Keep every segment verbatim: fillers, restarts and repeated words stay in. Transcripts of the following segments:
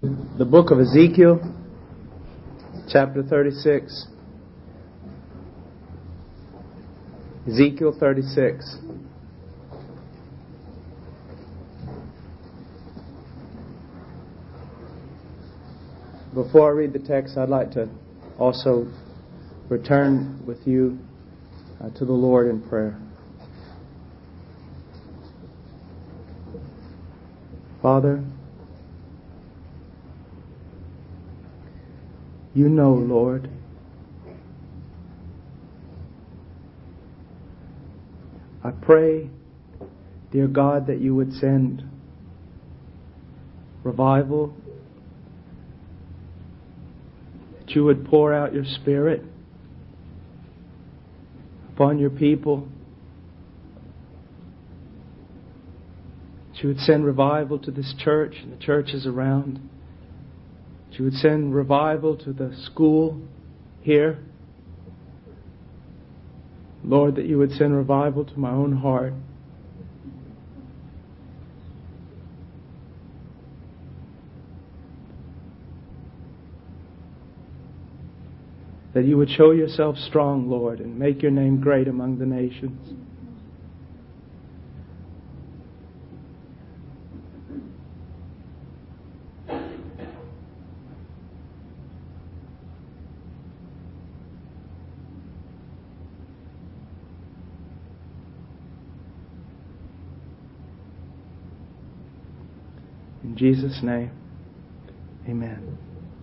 The book of Ezekiel, chapter thirty-six. Ezekiel thirty-six. Before I read the text, I'd like to also return with you uh, to the Lord in prayer. Father, you know, Lord, I pray, dear God, that you would send revival, that you would pour out your Spirit upon your people, that you would send revival to this church and the churches around, that you would send revival to the school here. Lord, that you would send revival to my own heart. That you would show yourself strong, Lord, and make your name great among the nations. In Jesus' name, amen.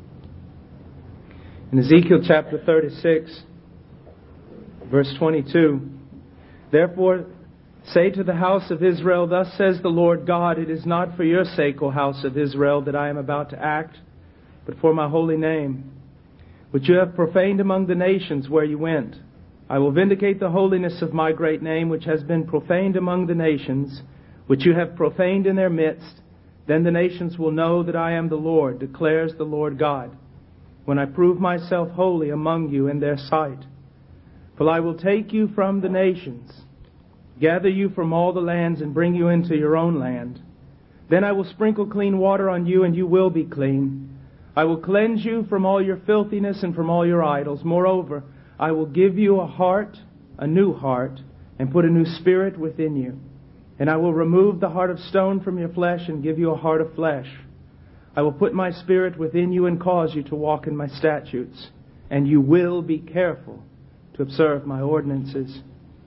In Ezekiel chapter thirty-six, verse twenty-two, therefore say to the house of Israel, thus says the Lord God, it is not for your sake, O house of Israel, that I am about to act, but for my holy name, which you have profaned among the nations where you went. I will vindicate the holiness of my great name, which has been profaned among the nations, which you have profaned in their midst. Then the nations will know that I am the Lord, declares the Lord God, when I prove myself holy among you in their sight. For I will take you from the nations, gather you from all the lands, and bring you into your own land. Then I will sprinkle clean water on you, and you will be clean. I will cleanse you from all your filthiness and from all your idols. Moreover, I will give you a heart, a new heart, and put a new spirit within you. And I will remove the heart of stone from your flesh and give you a heart of flesh. I will put my spirit within you and cause you to walk in my statutes. And you will be careful to observe my ordinances.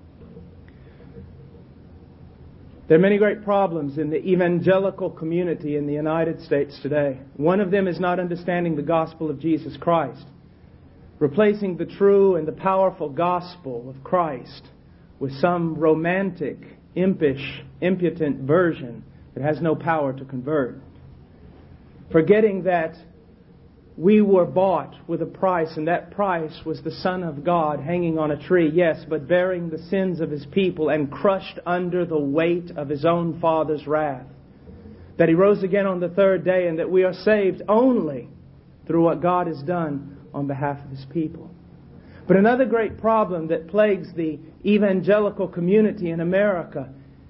There are many great problems in the evangelical community in the United States today. One of them is not understanding the gospel of Jesus Christ. Replacing the true and the powerful gospel of Christ with some romantic, impish, impotent version that has no power to convert. Forgetting that we were bought with a price, and that price was the Son of God hanging on a tree, yes, but bearing the sins of His people and crushed under the weight of His own Father's wrath. That He rose again on the third day, and that we are saved only through what God has done on behalf of His people. But another great problem that plagues the evangelical community in America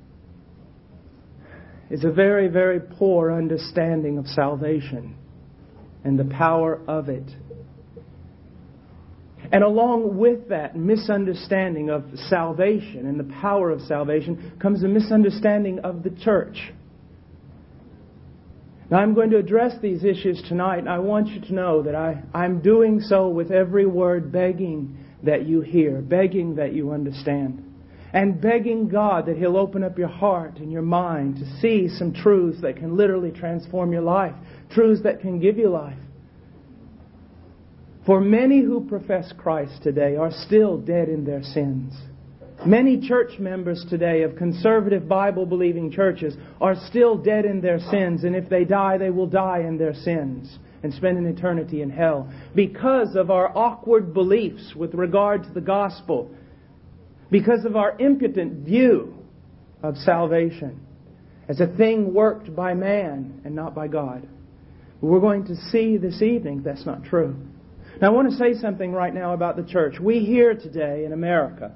is a very, very poor understanding of salvation and the power of it. And along with that misunderstanding of salvation and the power of salvation comes a misunderstanding of the church. Now, I'm going to address these issues tonight, and I want you to know that I, I'm doing so with every word begging that you hear, begging that you understand, and begging God that He'll open up your heart and your mind to see some truths that can literally transform your life, truths that can give you life. For many who profess Christ today are still dead in their sins. Many church members today of conservative Bible-believing churches are still dead in their sins, and if they die, they will die in their sins and spend an eternity in hell because of our awkward beliefs with regard to the gospel, because of our impotent view of salvation as a thing worked by man and not by God. We're going to see this evening that's not true. Now, I want to say something right now about the church. We here today in America,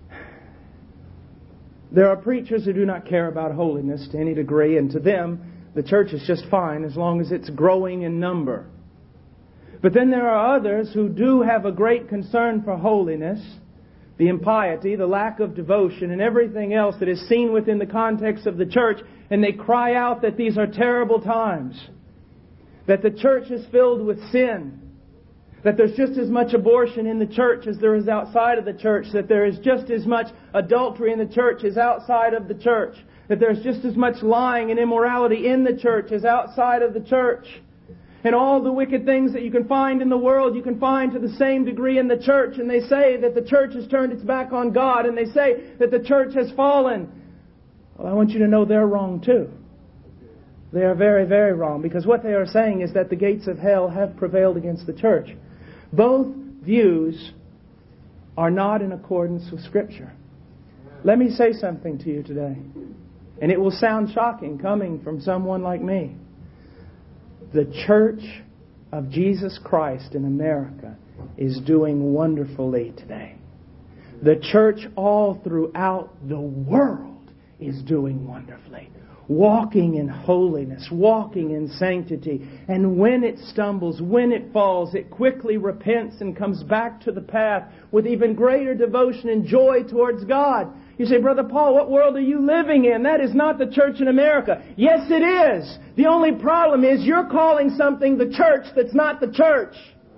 there are preachers who do not care about holiness to any degree, and to them, The church is just fine as long as it's growing in number. But then there are others who do have a great concern for holiness, the impiety, the lack of devotion, and everything else that is seen within the context of the church, and they cry out that these are terrible times, that the church is filled with sin, that there's just as much abortion in the church as there is outside of the church, that there is just as much adultery in the church as outside of the church, that there's just as much lying and immorality in the church as outside of the church. And all the wicked things that you can find in the world, you can find to the same degree in the church. And they say that the church has turned its back on God. And they say that the church has fallen. Well, I want you to know they're wrong too. They are very, very wrong. Because what they are saying is that the gates of hell have prevailed against the church. Both views are not in accordance with Scripture. Let me say something to you today. And it will sound shocking coming from someone like me. The Church of Jesus Christ in America is doing wonderfully today. The church all throughout the world is doing wonderfully. Walking in holiness, walking in sanctity. And when it stumbles, when it falls, it quickly repents and comes back to the path with even greater devotion and joy towards God. You say, Brother Paul, what world are you living in? That is not the church in America. Yes, it is. The only problem is you're calling something the church that's not the church.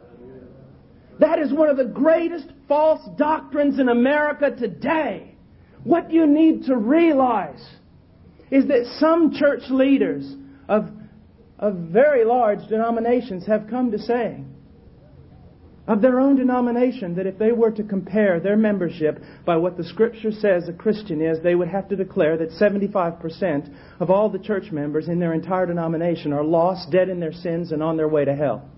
That is one of the greatest false doctrines in America today. What you need to realize is that some church leaders of, of very large denominations have come to say, of their own denomination, that if they were to compare their membership by what the Scripture says a Christian is, they would have to declare that seventy-five percent of all the church members in their entire denomination are lost, dead in their sins, and on their way to hell.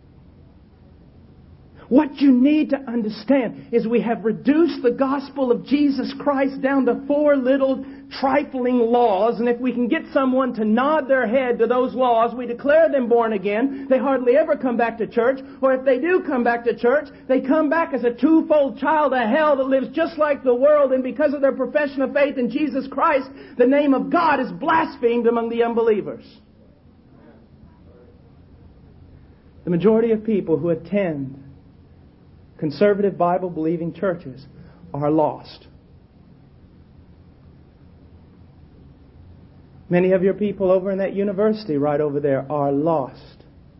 What you need to understand is we have reduced the gospel of Jesus Christ down to four little trifling laws, and if we can get someone to nod their head to those laws, we declare them born again. They hardly ever come back to church, or if they do come back to church, they come back as a twofold child of hell that lives just like the world, and because of their profession of faith in Jesus Christ, the name of God is blasphemed among the unbelievers. The majority of people who attend conservative Bible-believing churches are lost. Many of your people over in that university right over there are lost.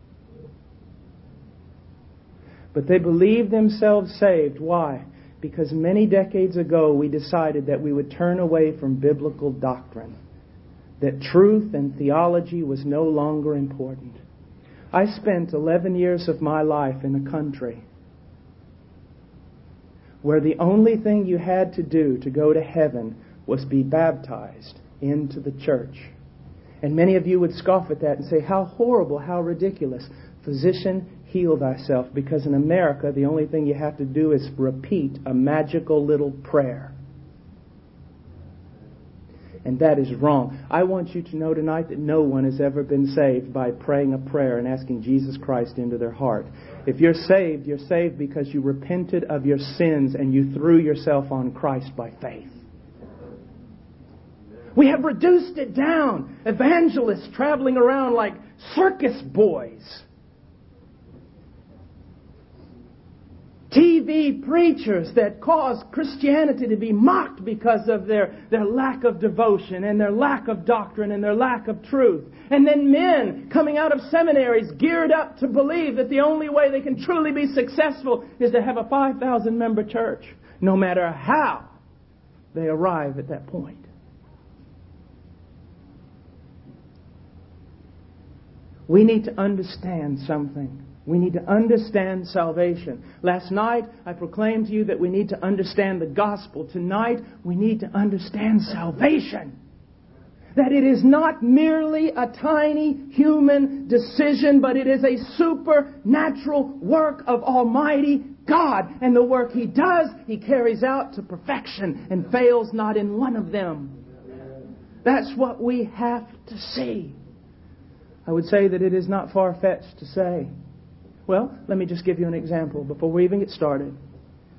But they believe themselves saved. Why? Because many decades ago we decided that we would turn away from biblical doctrine. That truth and theology was no longer important. I spent eleven years of my life in a country where the only thing you had to do to go to heaven was be baptized into the church. And many of you would scoff at that and say, how horrible, how ridiculous. Physician, heal thyself. Because in America, the only thing you have to do is repeat a magical little prayer. And that is wrong. I want you to know tonight that no one has ever been saved by praying a prayer and asking Jesus Christ into their heart. If you're saved, you're saved because you repented of your sins and you threw yourself on Christ by faith. We have reduced it down. Evangelists traveling around like circus boys. T V preachers that cause Christianity to be mocked because of their, their lack of devotion and their lack of doctrine and their lack of truth. And then men coming out of seminaries geared up to believe that the only way they can truly be successful is to have a five thousand member church, no matter how they arrive at that point. We need to understand something. We need to understand salvation. Last night, I proclaimed to you that we need to understand the gospel. Tonight, we need to understand salvation. That it is not merely a tiny human decision, but it is a supernatural work of Almighty God. And the work He does, He carries out to perfection and fails not in one of them. That's what we have to see. I would say that it is not far-fetched to say. Well, let me just give you an example before we even get started.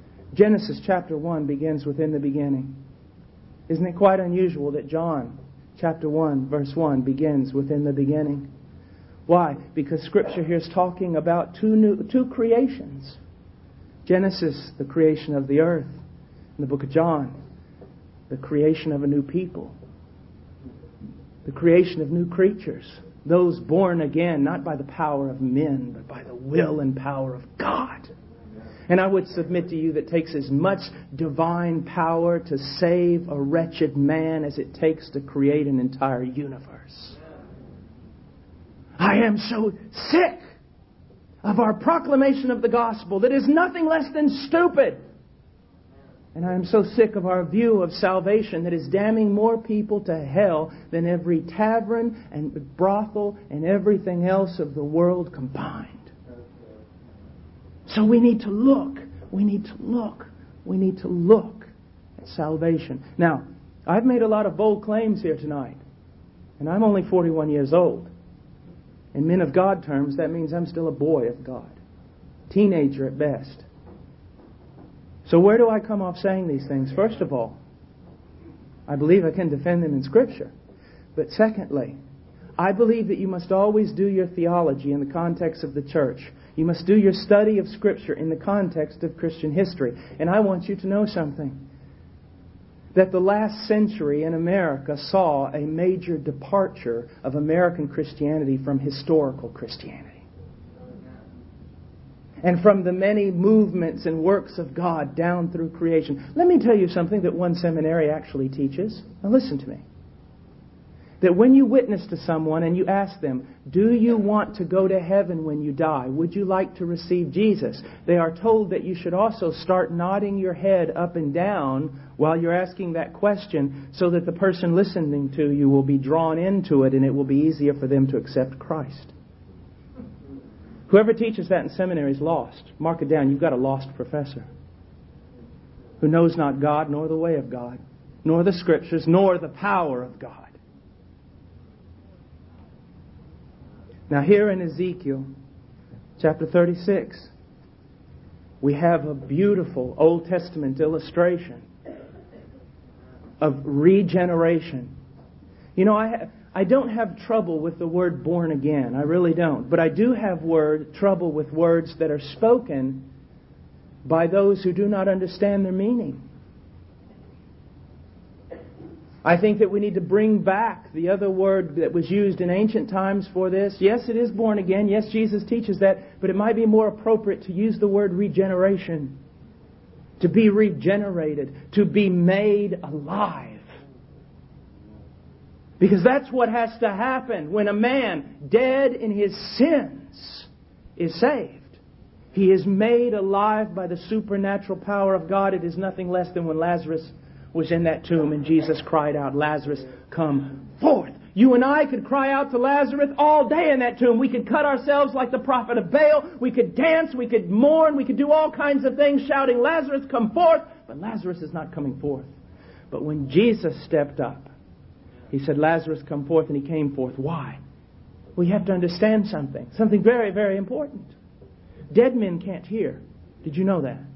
Genesis chapter one begins within the beginning. Isn't it quite unusual that John chapter one, verse one begins with in the beginning. Why? Because Scripture here is talking about two new, two creations. Genesis, the creation of the earth. In the book of John, the creation of a new people. The creation of new creatures. Those born again, not by the power of men, but by the will and power of God. And I would submit to you that it takes as much divine power to save a wretched man as it takes to create an entire universe. I am so sick of our proclamation of the gospel that is nothing less than stupid. And I am so sick of our view of salvation that is damning more people to hell than every tavern and brothel and everything else of the world combined. So we need to look. We need to look. We need to look at salvation. Now, I've made a lot of bold claims here tonight. And I'm only forty-one years old. In men of God terms, that means I'm still a boy of God. Teenager at best. So where do I come off saying these things? First of all, I believe I can defend them in Scripture. But secondly, I believe that you must always do your theology in the context of the church. You must do your study of Scripture in the context of Christian history. And I want you to know something. That the last century in America saw a major departure of American Christianity from historical Christianity. And from the many movements and works of God down through creation. Let me tell you something that one seminary actually teaches. Now listen to me. That when you witness to someone and you ask them, do you want to go to heaven when you die? Would you like to receive Jesus? They are told that you should also start nodding your head up and down while you're asking that question so that the person listening to you will be drawn into it and it will be easier for them to accept Christ. Whoever teaches that in seminary is lost. Mark it down. You've got a lost professor who knows not God, nor the way of God, nor the Scriptures, nor the power of God. Now here in Ezekiel chapter thirty-six, we have a beautiful Old Testament illustration of regeneration. You know, I ha- I don't have trouble with the word born again. I really don't. But I do have word trouble with words that are spoken by those who do not understand their meaning. I think that we need to bring back the other word that was used in ancient times for this. Yes, it is born again. Yes, Jesus teaches that. But it might be more appropriate to use the word regeneration. To be regenerated. To be made alive. Because that's what has to happen when a man dead in his sins is saved. He is made alive by the supernatural power of God. It is nothing less than when Lazarus was in that tomb and Jesus cried out, Lazarus, come forth. You and I could cry out to Lazarus all day in that tomb. We could cut ourselves like the prophet of Baal. We could dance. We could mourn. We could do all kinds of things shouting, Lazarus, come forth. But Lazarus is not coming forth. But when Jesus stepped up, He said, Lazarus, come forth, and he came forth. Why? We have to understand something. Something very, very important. Dead men can't hear. Did you know that?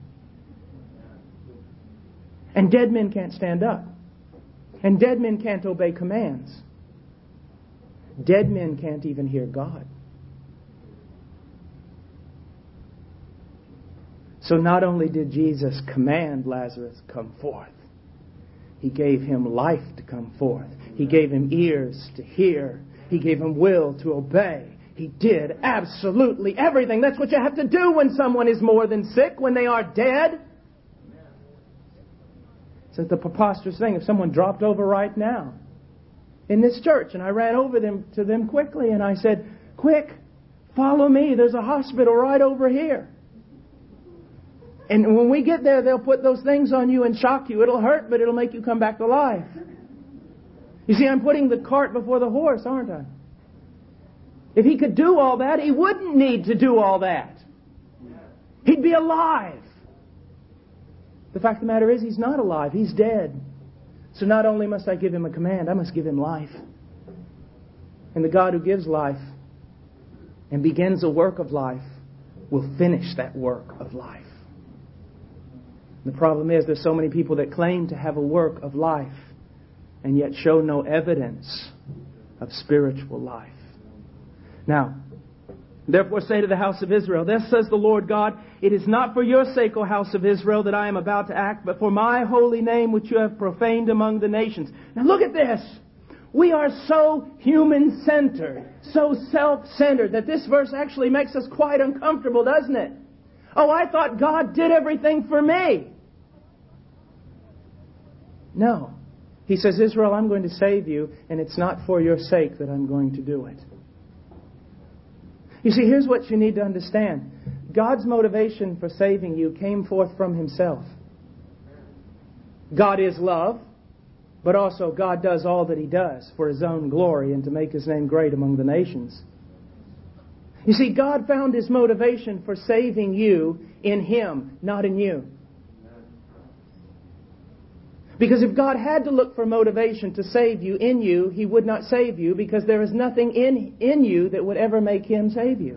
And dead men can't stand up. And dead men can't obey commands. Dead men can't even hear God. So not only did Jesus command Lazarus, come forth, He gave him life to come forth. He gave him ears to hear. He gave him will to obey. He did absolutely everything. That's what you have to do when someone is more than sick, when they are dead. It's the preposterous thing. If someone dropped over right now in this church, and I ran over them to them quickly, and I said, quick, follow me. There's a hospital right over here. And when we get there, they'll put those things on you and shock you. It'll hurt, but it'll make you come back to life. You see, I'm putting the cart before the horse, aren't I? If He could do all that, He wouldn't need to do all that. He'd be alive. The fact of the matter is, He's not alive. He's dead. So not only must I give Him a command, I must give Him life. And the God who gives life and begins a work of life will finish that work of life. The problem is there's so many people that claim to have a work of life, and yet show no evidence of spiritual life. Now, therefore say to the house of Israel, thus says the Lord God, it is not for your sake, O house of Israel, that I am about to act, but for my holy name which you have profaned among the nations. Now look at this. We are so human-centered, so self-centered, that this verse actually makes us quite uncomfortable, doesn't it? Oh, I thought God did everything for me. No. He says, Israel, I'm going to save you, and it's not for your sake that I'm going to do it. You see, here's what you need to understand. God's motivation for saving you came forth from Himself. God is love, but also God does all that He does for His own glory and to make His name great among the nations. You see, God found His motivation for saving you in Him, not in you. Because if God had to look for motivation to save you in you, He would not save you, because there is nothing in, in you that would ever make Him save you.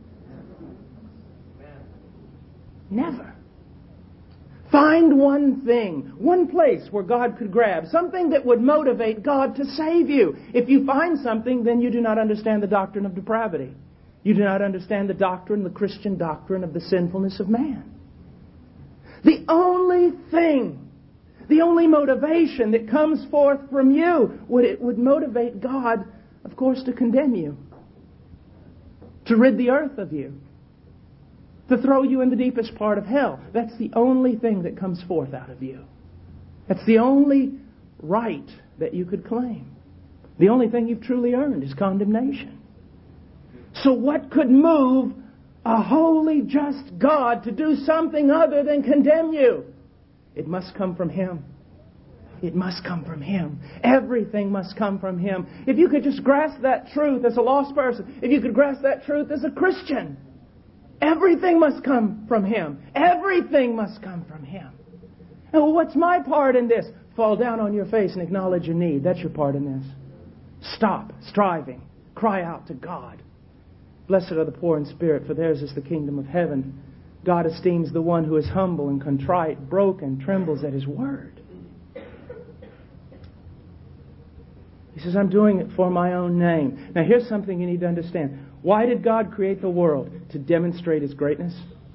Never. Find one thing, one place where God could grab, something that would motivate God to save you. If you find something, then you do not understand the doctrine of depravity. You do not understand the doctrine, the Christian doctrine of the sinfulness of man. The only thing The only motivation that comes forth from you would it would motivate God, of course, to condemn you, to rid the earth of you, to throw you in the deepest part of hell. That's the only thing that comes forth out of you. That's the only right that you could claim. The only thing you've truly earned is condemnation. So what could move a holy, just God to do something other than condemn you? It must come from Him. It must come from Him. Everything must come from Him. If you could just grasp that truth as a lost person, if you could grasp that truth as a Christian, everything must come from Him. Everything must come from Him. And what's my part in this? Fall down on your face and acknowledge your need. That's your part in this. Stop striving. Cry out to God. Blessed are the poor in spirit, for theirs is the kingdom of heaven. God esteems the one who is humble and contrite, broken, trembles at His word. He says, I'm doing it for my own name. Now here's something you need to understand. Why did God create the world? To demonstrate His greatness?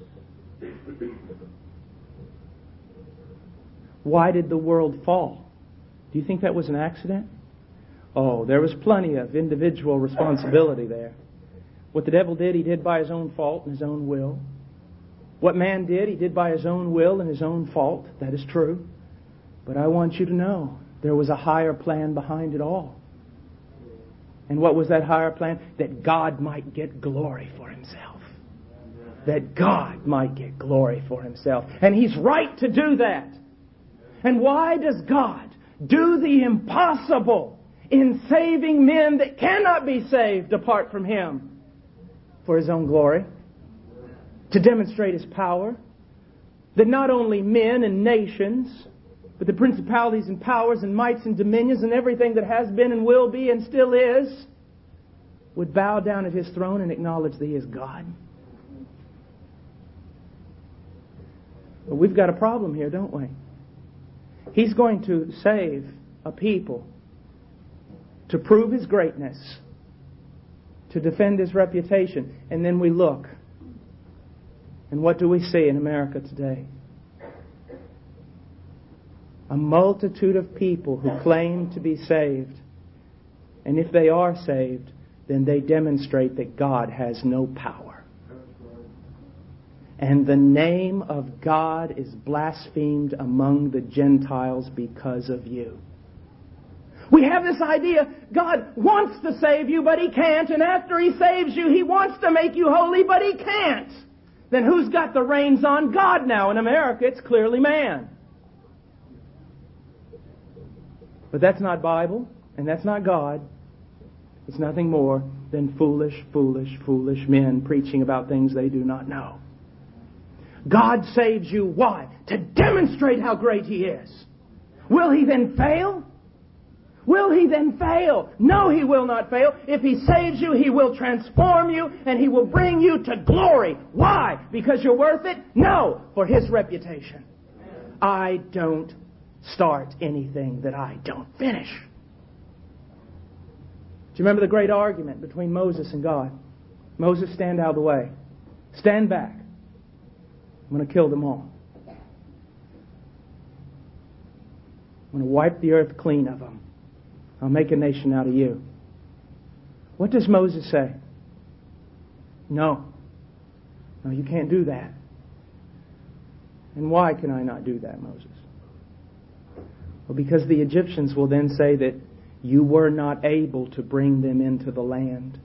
Why did the world fall? Do you think that was an accident? Oh, there was plenty of individual responsibility there. What the devil did, he did by his own fault and his own will. What man did, he did by his own will and his own fault. That is true. But I want you to know, there was a higher plan behind it all. And what was that higher plan? That God might get glory for Himself. That God might get glory for Himself. And He's right to do that. And why does God do the impossible in saving men that cannot be saved apart from Him? For His own glory. To demonstrate His power. That not only men and nations, but the principalities and powers and mights and dominions and everything that has been and will be and still is, would bow down at His throne and acknowledge that He is God. But we've got a problem here, don't we? He's going to save a people to prove His greatness, to defend His reputation. And then we look. And what do we see in America today? A multitude of people who claim to be saved. And if they are saved, then they demonstrate that God has no power. And the name of God is blasphemed among the Gentiles because of you. We have this idea, God wants to save you, but He can't. And after He saves you, He wants to make you holy, but He can't. Then who's got the reins on God now? In America, it's clearly man. But that's not Bible, and that's not God. It's nothing more than foolish, foolish, foolish men preaching about things they do not know. God saves you. Why? To demonstrate how great He is. Will He then fail? Will He then fail? No, He will not fail. If He saves you, He will transform you and He will bring you to glory. Why? Because you're worth it? No, for His reputation. I don't start anything that I don't finish. Do you remember the great argument between Moses and God? Moses, stand out of the way. Stand back. I'm going to kill them all. I'm going to wipe the earth clean of them. I'll make a nation out of you. What does Moses say? No. No, you can't do that. And why can I not do that, Moses? Well, because the Egyptians will then say that you were not able to bring them into the land.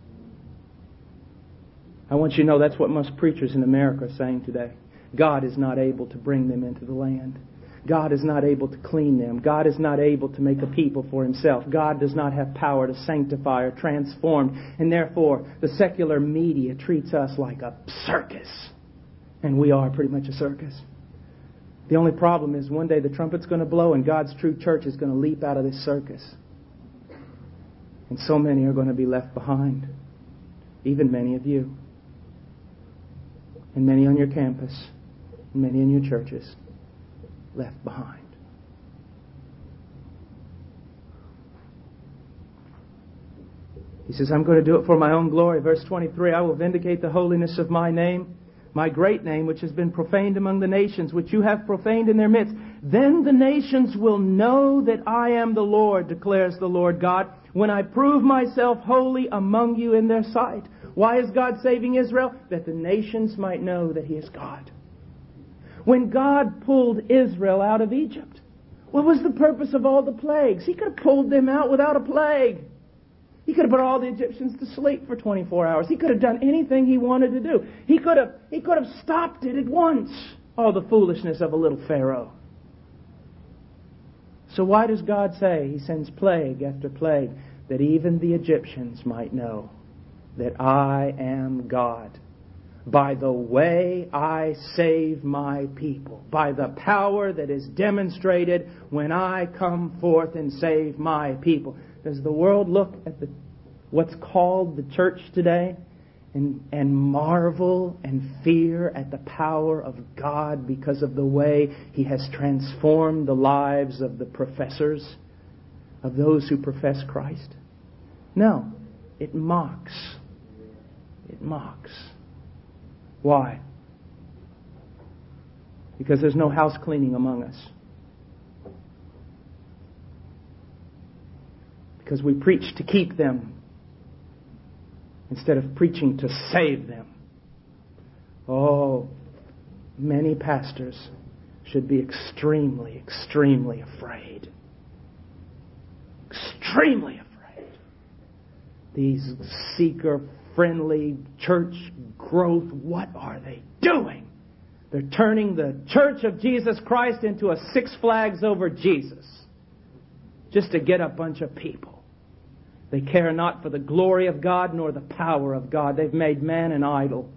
I want you to know that's what most preachers in America are saying today. God is not able to bring them into the land. God is not able to clean them. God is not able to make a people for Himself. God does not have power to sanctify or transform. And therefore, the secular media treats us like a circus. And we are pretty much a circus. The only problem is one day the trumpet's going to blow and God's true church is going to leap out of this circus. And so many are going to be left behind. Even many of you. And many on your campus. And many in your churches. Left behind. He says, I'm going to do it for my own glory. Verse twenty-three, I will vindicate the holiness of my name, my great name, which has been profaned among the nations, which you have profaned in their midst. Then the nations will know that I am the Lord, declares the Lord God, when I prove myself holy among you in their sight. Why is God saving Israel? That the nations might know that He is God. When God pulled Israel out of Egypt, what was the purpose of all the plagues? He could have pulled them out without a plague. He could have put all the Egyptians to sleep for twenty-four hours. He could have done anything He wanted to do. He could have, he could have stopped it at once. All the foolishness of a little Pharaoh. So why does God say He sends plague after plague? That even the Egyptians might know that I am God. By the way I save my people. By the power that is demonstrated when I come forth and save my people. Does the world look at the what's called the church today and, and marvel and fear at the power of God because of the way He has transformed the lives of the professors, of those who profess Christ? No. It mocks. It mocks. Why? Because there's no house cleaning among us. Because we preach to keep them instead of preaching to save them. Oh, many pastors should be extremely, extremely afraid. Extremely afraid. These seeker-friendly church growth, what are they doing? They're turning the Church of Jesus Christ into a Six Flags over Jesus. Just to get a bunch of people. They care not for the glory of God nor the power of God. They've made man an idol.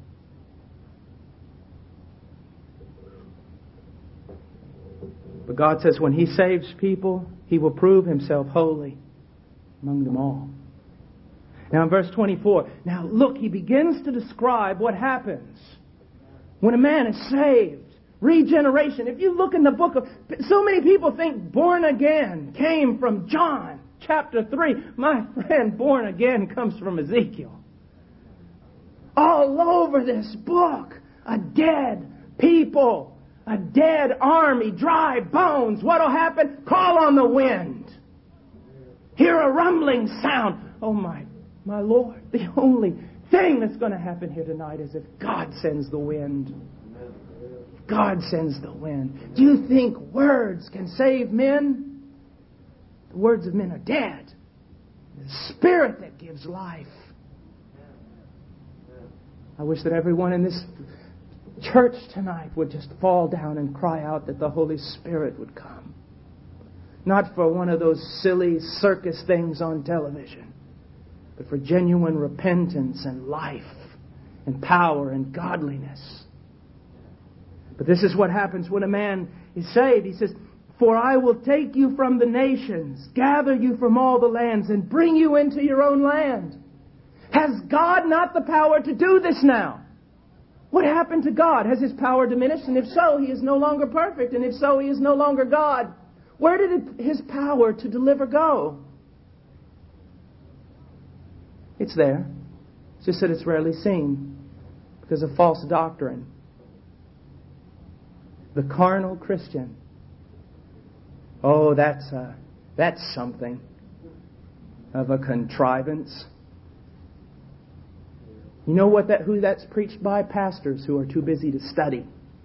But God says when He saves people, He will prove Himself holy among them all. Now in verse twenty-four, now look, He begins to describe what happens when a man is saved. Regeneration. If you look in the book of... So many people think born again came from John chapter three. My friend, born again comes from Ezekiel. All over this book, a dead people, a dead army, dry bones. What'll happen? Call on the wind. Hear a rumbling sound. Oh my, my Lord, the only thing that's going to happen here tonight is if God sends the wind. God sends the wind. Do you think words can save men? The words of men are dead. The Spirit that gives life. I wish that everyone in this church tonight would just fall down and cry out that the Holy Spirit would come. Not for one of those silly circus things on television, but for genuine repentance and life and power and godliness. But this is what happens when a man is saved. He says, for I will take you from the nations, gather you from all the lands, and bring you into your own land. Has God not the power to do this now? What happened to God? Has His power diminished? And if so, He is no longer perfect. And if so, He is no longer God. Where did His power to deliver go? It's there. It's just that it's rarely seen because of false doctrine. The carnal Christian. Oh, that's uh, that's something of a contrivance. You know what that who that's preached by? Pastors who are too busy to study.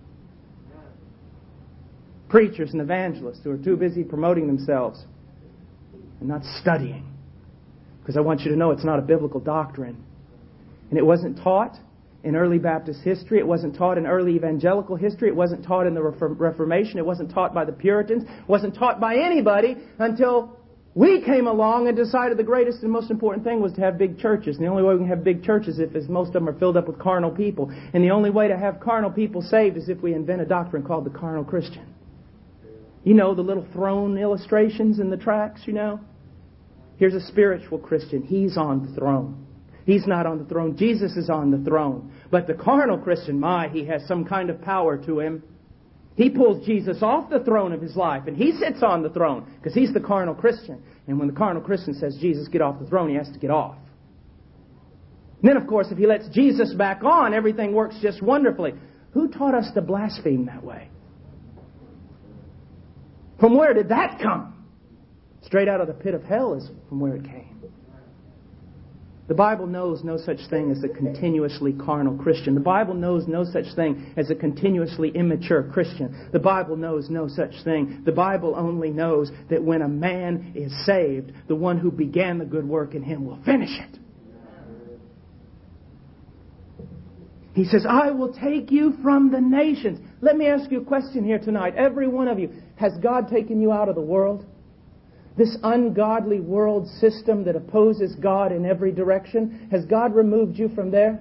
Preachers and evangelists who are too busy promoting themselves and not studying. Because I want you to know it's not a biblical doctrine. And it wasn't taught in early Baptist history. It wasn't taught in early evangelical history. It wasn't taught in the Reformation. It wasn't taught by the Puritans. It wasn't taught by anybody until we came along and decided the greatest and most important thing was to have big churches. And the only way we can have big churches if is most of them are filled up with carnal people. And the only way to have carnal people saved is if we invent a doctrine called the carnal Christian. You know, the little throne illustrations in the tracts, you know? Here's a spiritual Christian. He's on the throne. He's not on the throne. Jesus is on the throne. But the carnal Christian, my, he has some kind of power to him. He pulls Jesus off the throne of his life, and he sits on the throne because he's the carnal Christian. And when the carnal Christian says, Jesus, get off the throne, he has to get off. And then, of course, if he lets Jesus back on, everything works just wonderfully. Who taught us to blaspheme that way? From where did that come? Straight out of the pit of hell is from where it came. The Bible knows no such thing as a continuously carnal Christian. The Bible knows no such thing as a continuously immature Christian. The Bible knows no such thing. The Bible only knows that when a man is saved, the one who began the good work in him will finish it. He says, I will take you from the nations. Let me ask you a question here tonight. Every one of you, has God taken you out of the world? This ungodly world system that opposes God in every direction, has God removed you from there?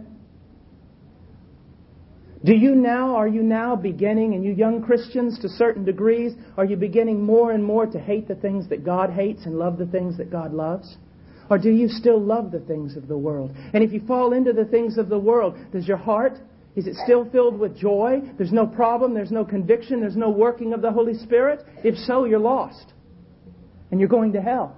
Do you now, are you now beginning, and you young Christians to certain degrees, are you beginning more and more to hate the things that God hates and love the things that God loves? Or do you still love the things of the world? And if you fall into the things of the world, does your heart, is it still filled with joy? There's no problem, there's no conviction, there's no working of the Holy Spirit? If so, you're lost. And you're going to hell.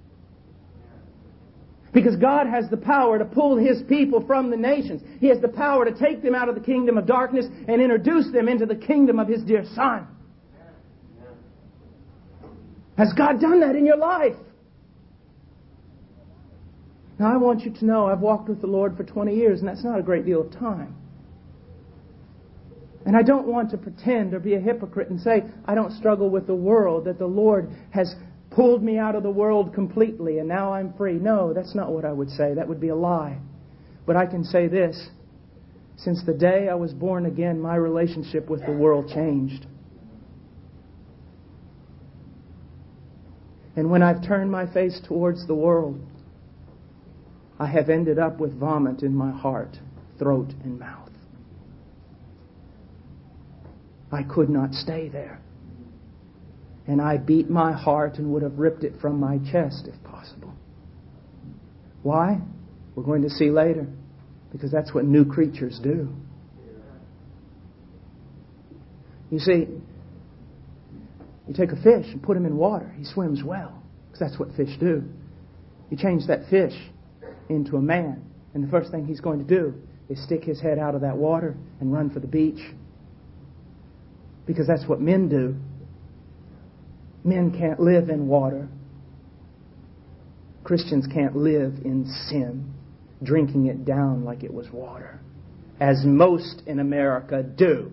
Because God has the power to pull His people from the nations. He has the power to take them out of the kingdom of darkness and introduce them into the kingdom of His dear Son. Has God done that in your life? Now I want you to know I've walked with the Lord for twenty years, and that's not a great deal of time. And I don't want to pretend or be a hypocrite and say I don't struggle with the world, that the Lord has pulled me out of the world completely and now I'm free. No, that's not what I would say. That would be a lie. But I can say this. Since the day I was born again, my relationship with the world changed. And when I've turned my face towards the world, I have ended up with vomit in my heart, throat, and mouth. I could not stay there. And I beat my heart and would have ripped it from my chest if possible. Why? We're going to see later. Because that's what new creatures do. You see, you take a fish and put him in water. He swims well. Because that's what fish do. You change that fish into a man. And the first thing he's going to do is stick his head out of that water and run for the beach. Because that's what men do. Men can't live in water. Christians can't live in sin, drinking it down like it was water, as most in America do.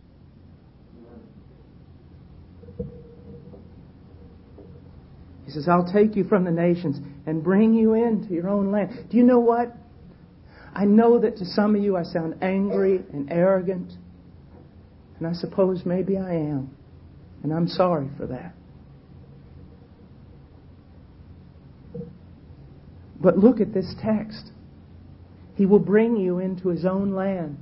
He says, I'll take you from the nations and bring you into your own land. Do you know what? I know that to some of you I sound angry and arrogant, and I suppose maybe I am, and I'm sorry for that. But look at this text. He will bring you into His own land.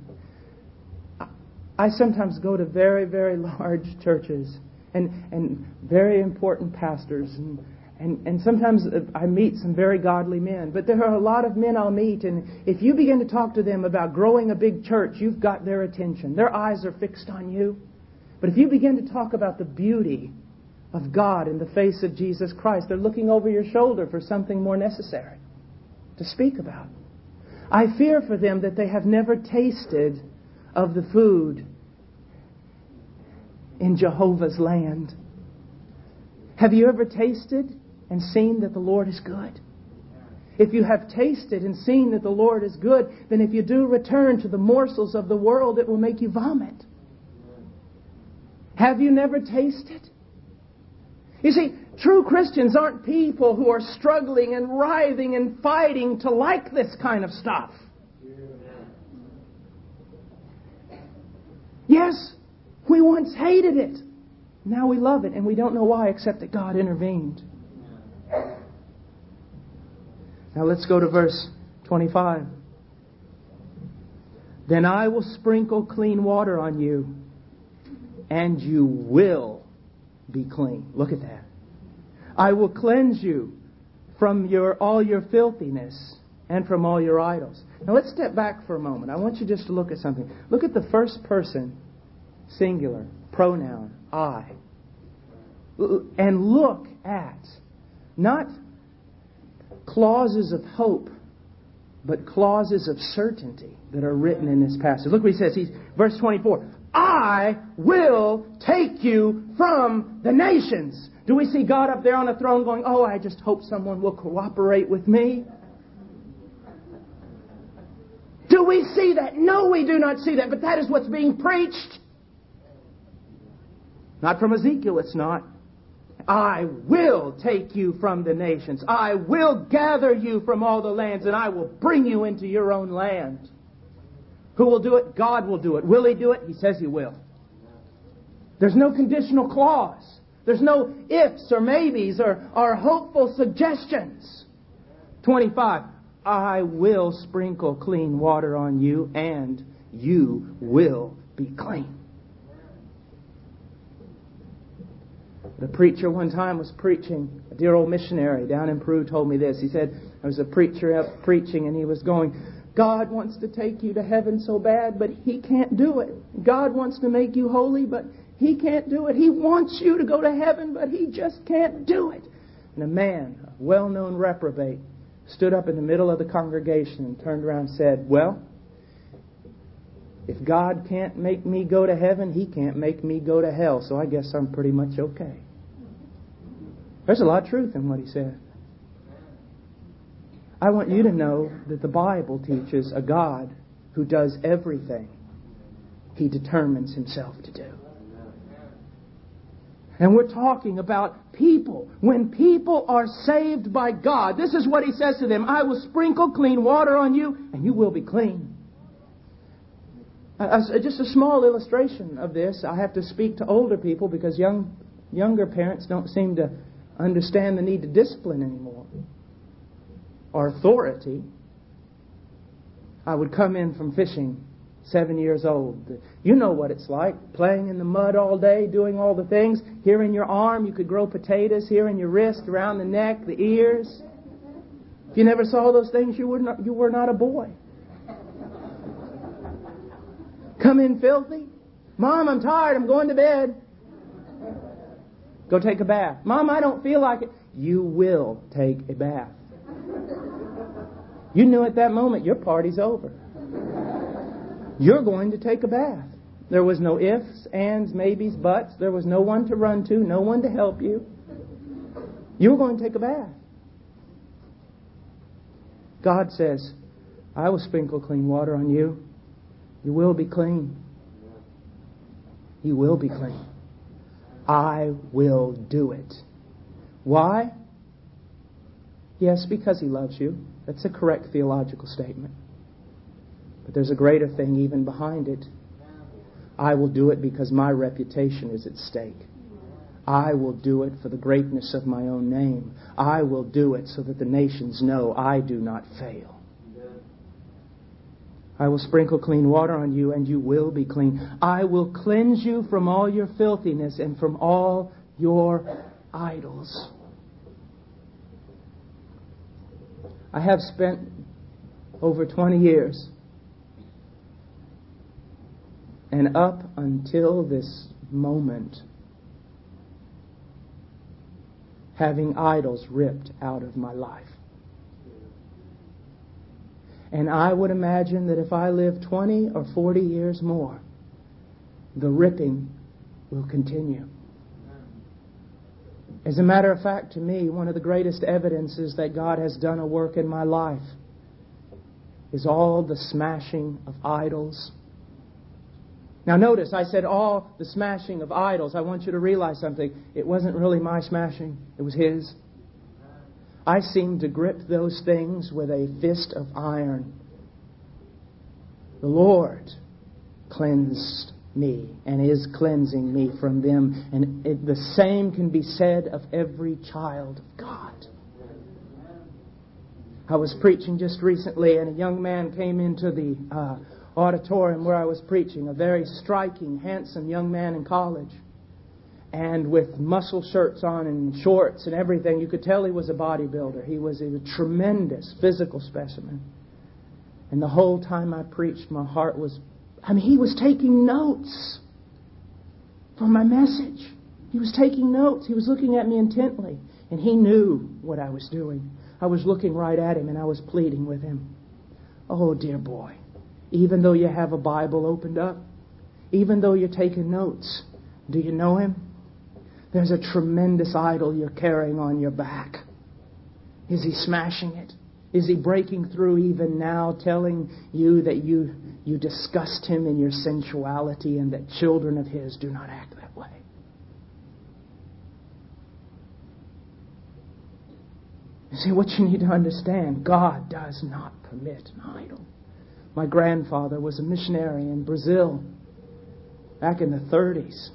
I sometimes go to very, very large churches and, and very important pastors. And, and, and sometimes I meet some very godly men. But there are a lot of men I'll meet. And if you begin to talk to them about growing a big church, you've got their attention. Their eyes are fixed on you. But if you begin to talk about the beauty of God in the face of Jesus Christ. They're looking over your shoulder for something more necessary to speak about. I fear for them that they have never tasted of the food in Jehovah's land. Have you ever tasted and seen that the Lord is good? If you have tasted and seen that the Lord is good, then if you do return to the morsels of the world, it will make you vomit. Have you never tasted? You see, true Christians aren't people who are struggling and writhing and fighting to like this kind of stuff. Yes, we once hated it. Now we love it, and we don't know why except that God intervened. Now let's go to verse twenty-five. Then I will sprinkle clean water on you, and you will be clean. Look at that. I will cleanse you from your all your filthiness and from all your idols. Now let's step back for a moment. I want you just to look at something. Look at the first person, singular, pronoun, I. And look at, not clauses of hope, but clauses of certainty that are written in this passage. Look what he says. He's, verse twenty-four. I will take you from the nations. Do we see God up there on the throne going, oh, I just hope someone will cooperate with me? Do we see that? No, we do not see that. But that is what's being preached. Not from Ezekiel, it's not. I will take you from the nations. I will gather you from all the lands, and I will bring you into your own land. Who will do it? God will do it. Will He do it? He says He will. There's no conditional clause. There's no ifs or maybes or, or hopeful suggestions. twenty-five. I will sprinkle clean water on you, and you will be clean. The preacher one time was preaching. A dear old missionary down in Peru told me this. He said, there was a preacher up preaching, and he was going, God wants to take you to heaven so bad, but He can't do it. God wants to make you holy, but He can't do it. He wants you to go to heaven, but He just can't do it. And a man, a well-known reprobate, stood up in the middle of the congregation and turned around and said, well, if God can't make me go to heaven, He can't make me go to hell, so I guess I'm pretty much okay. There's a lot of truth in what he said. I want you to know that the Bible teaches a God who does everything He determines Himself to do. And we're talking about people. When people are saved by God, this is what He says to them. I will sprinkle clean water on you, and you will be clean. Uh, just a small illustration of this. I have to speak to older people because young, younger parents don't seem to understand the need to discipline anymore. Or authority. I would come in from fishing, seven years old. You know what it's like, playing in the mud all day, doing all the things. Here in your arm, you could grow potatoes. Here in your wrist, around the neck, the ears. If you never saw those things, you were not, you were not a boy. Come in filthy. Mom, I'm tired. I'm going to bed. Go take a bath. Mom, I don't feel like it. You will take a bath. You knew at that moment your party's over. You're going to take a bath. There was no ifs, ands, maybes, buts. There was no one to run to, no one to help you. You were going to take a bath. God says, I will sprinkle clean water on you. You will be clean. You will be clean. I will do it. Why? Yes, because He loves you. That's a correct theological statement. But there's a greater thing even behind it. I will do it because my reputation is at stake. I will do it for the greatness of my own name. I will do it so that the nations know I do not fail. I will sprinkle clean water on you, and you will be clean. I will cleanse you from all your filthiness and from all your idols. I have spent over twenty years, and up until this moment, having idols ripped out of my life. And I would imagine that if I live twenty or forty years more, the ripping will continue. As a matter of fact, to me, one of the greatest evidences that God has done a work in my life is all the smashing of idols. Now notice, I said all the smashing of idols. I want you to realize something. It wasn't really my smashing. It was His. I seemed to grip those things with a fist of iron. The Lord cleansed me and is cleansing me from them. And it, the same can be said of every child of God. I was preaching just recently, and a young man came into the uh, auditorium where I was preaching, a very striking, handsome young man in college. And with muscle shirts on and shorts and everything, you could tell he was a bodybuilder. He was a tremendous physical specimen. And the whole time I preached, my heart was... I mean, he was taking notes for my message. He was taking notes. He was looking at me intently. And he knew what I was doing. I was looking right at him and I was pleading with him. Oh, dear boy, even though you have a Bible opened up, even though you're taking notes, do you know Him? There's a tremendous idol you're carrying on your back. Is He smashing it? Is He breaking through even now, telling you that you, you disgust Him in your sensuality and that children of His do not act that way? You see, what you need to understand, God does not permit an idol. My grandfather was a missionary in Brazil back in the thirties.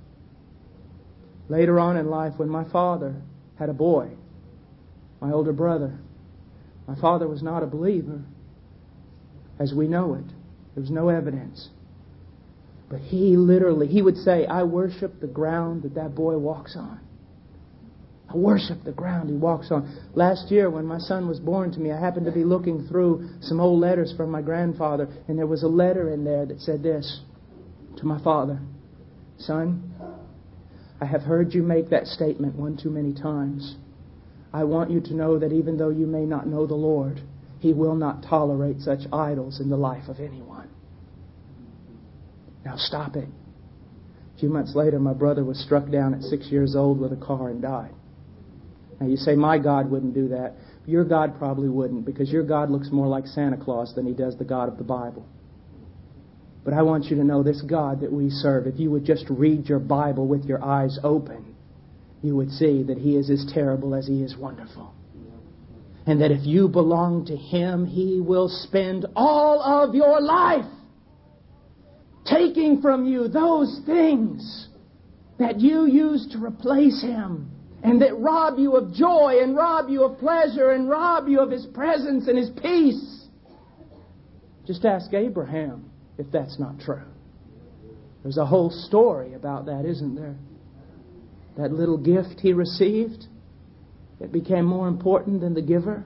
Later on in life, when my father had a boy, my older brother, my father was not a believer as we know it. There was no evidence. But he literally, he would say, I worship the ground that that boy walks on. I worship the ground he walks on. Last year, when my son was born to me, I happened to be looking through some old letters from my grandfather, and there was a letter in there that said this to my father. Son, I have heard you make that statement one too many times. I want you to know that even though you may not know the Lord, He will not tolerate such idols in the life of anyone. Now stop it. A few months later, my brother was struck down at six years old with a car and died. Now you say, my God wouldn't do that. Your God probably wouldn't, because your God looks more like Santa Claus than He does the God of the Bible. But I want you to know this God that we serve, if you would just read your Bible with your eyes open, you would see that He is as terrible as He is wonderful. And that if you belong to Him, He will spend all of your life taking from you those things that you use to replace Him, and that rob you of joy and rob you of pleasure and rob you of His presence and His peace. Just ask Abraham if that's not true. There's a whole story about that, isn't there? That little gift he received, it became more important than the giver.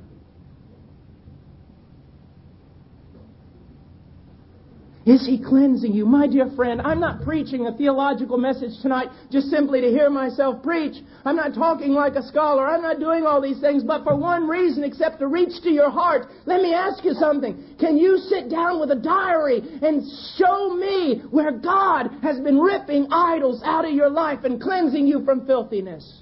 Is He cleansing you? My dear friend, I'm not preaching a theological message tonight just simply to hear myself preach. I'm not talking like a scholar. I'm not doing all these things, but for one reason except to reach to your heart. Let me ask you something. Can you sit down with a diary and show me where God has been ripping idols out of your life and cleansing you from filthiness?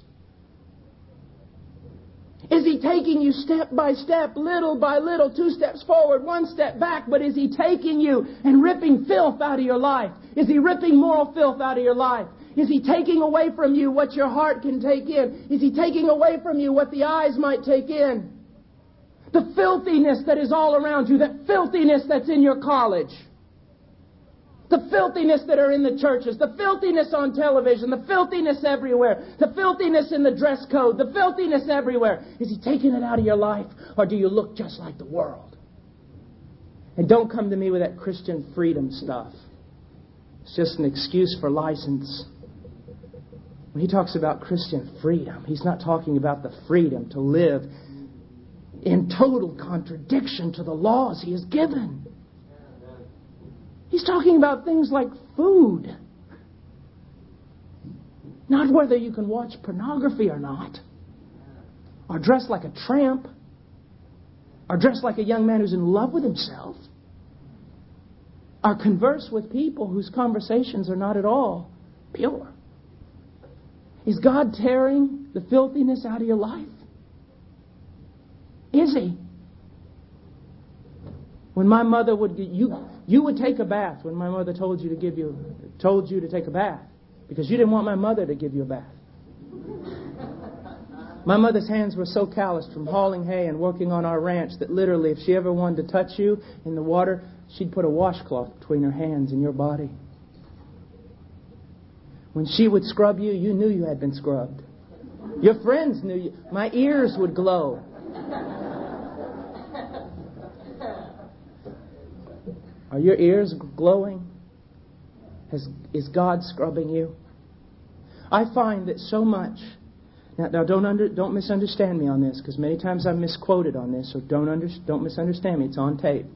Is He taking you step by step, little by little, two steps forward, one step back, but is He taking you and ripping filth out of your life? Is He ripping moral filth out of your life? Is He taking away from you what your heart can take in? Is He taking away from you what the eyes might take in? The filthiness that is all around you, that filthiness that's in your college. The filthiness that are in the churches, the filthiness on television, the filthiness everywhere, the filthiness in the dress code, the filthiness everywhere. Is He taking it out of your life, or do you look just like the world? And don't come to me with that Christian freedom stuff. It's just an excuse for license. When He talks about Christian freedom, He's not talking about the freedom to live in total contradiction to the laws He has given. He's talking about things like food. Not whether you can watch pornography or not. or dress like a tramp, or dress like a young man who's in love with himself, or converse with people whose conversations are not at all pure? Is God tearing the filthiness out of your life? Is He? When my mother would, you you would take a bath when my mother told you to give you told you to take a bath, because you didn't want my mother to give you a bath. My mother's hands were so calloused from hauling hay and working on our ranch that literally, if she ever wanted to touch you in the water, she'd put a washcloth between her hands and your body. When she would scrub you, you knew you had been scrubbed. Your friends knew you. My ears would glow. Are your ears glowing? Has, is God scrubbing you? I find that so much. Now, now don't under, don't misunderstand me on this, because many times I've misquoted on this, so don't under, don't misunderstand me. It's on tape.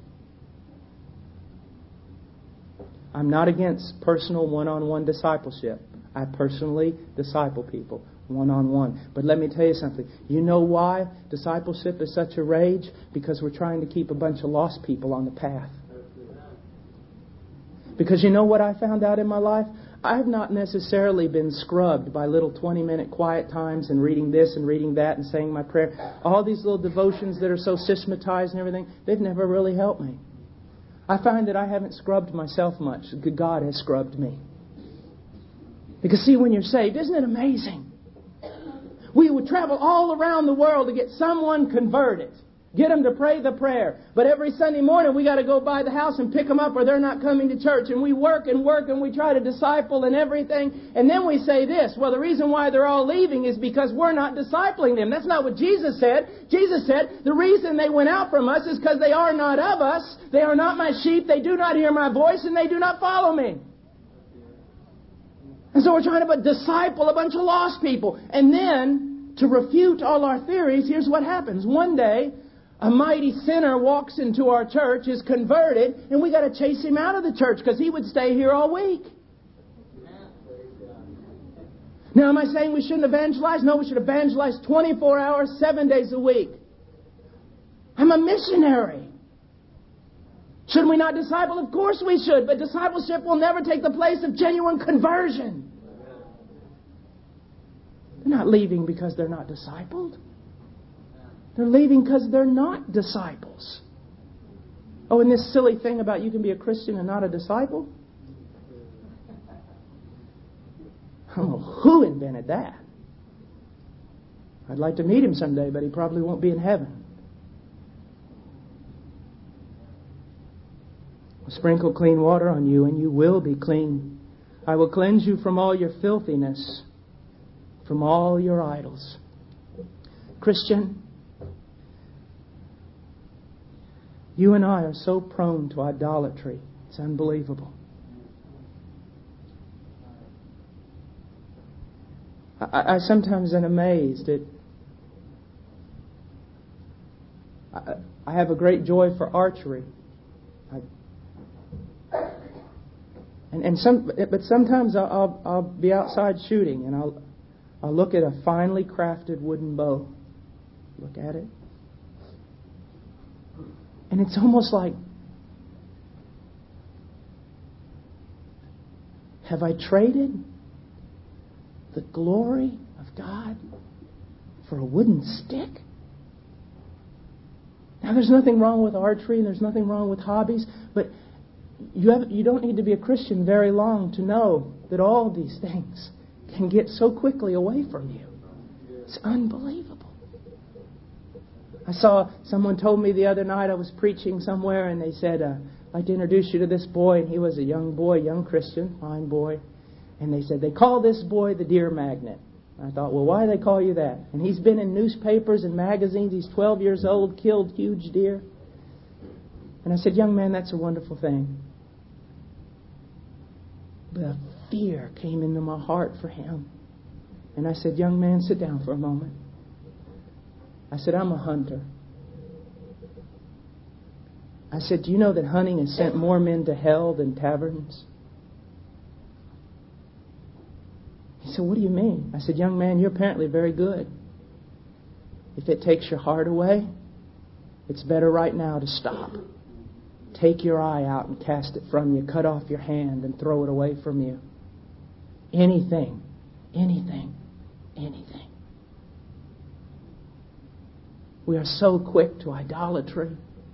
I'm not against personal one-on-one discipleship. I personally disciple people one-on-one. But let me tell you something. You know why discipleship is such a rage? Because we're trying to keep a bunch of lost people on the path. Because you know what I found out in my life? I've not necessarily been scrubbed by little twenty-minute quiet times and reading this and reading that and saying my prayer. All these little devotions that are so systematized and everything, they've never really helped me. I find that I haven't scrubbed myself much. God has scrubbed me. Because see, when you're saved, isn't it amazing? We would travel all around the world to get someone converted. Get them to pray the prayer. But every Sunday morning we got to go by the house and pick them up or they're not coming to church. And we work and work and we try to disciple and everything. And then we say this, well, the reason why they're all leaving is because we're not discipling them. That's not what Jesus said. Jesus said the reason they went out from us is because they are not of us. They are not my sheep. They do not hear my voice and they do not follow me. And so we're trying to disciple a bunch of lost people. And then, to refute all our theories, here's what happens. One day, a mighty sinner walks into our church, is converted, and we got to chase him out of the church because he would stay here all week. Now, am I saying we shouldn't evangelize? No, we should evangelize twenty-four hours, seven days a week. I'm a missionary. Should we not disciple? Of course we should, but discipleship will never take the place of genuine conversion. They're not leaving because they're not discipled. They're leaving because they're not disciples. Oh, and this silly thing about you can be a Christian and not a disciple? I don't know who invented that. I'd like to meet him someday, but he probably won't be in heaven. I'll sprinkle clean water on you, and you will be clean. I will cleanse you from all your filthiness, from all your idols. Christian, you and I are so prone to idolatry. It's unbelievable. I, I sometimes am amazed at... I, I have a great joy for archery. I, and and some, but sometimes I'll, I'll I'll be outside shooting and I'll I'll look at a finely crafted wooden bow. Look at it. And it's almost like, have I traded the glory of God for a wooden stick? Now, there's nothing wrong with archery and there's nothing wrong with hobbies, but you have, you don't need to be a Christian very long to know that all these things can get so quickly away from you. It's unbelievable. I saw, someone told me the other night, I was preaching somewhere, and they said, uh, I'd like to introduce you to this boy. And he was a young boy, young Christian, fine boy. And they said, they call this boy the deer magnet. I thought, well, why do they call you that? And he's been in newspapers and magazines. He's twelve years old, killed huge deer. And I said, young man, that's a wonderful thing. But a fear came into my heart for him. And I said, young man, sit down for a moment. I said, I'm a hunter. I said, do you know that hunting has sent more men to hell than taverns? He said, what do you mean? I said, young man, you're apparently very good. if it takes your heart away, it's better right now to stop. Take your eye out and cast it from you. Cut off your hand and throw it away from you. Anything, anything, anything. We are so quick to idolatry.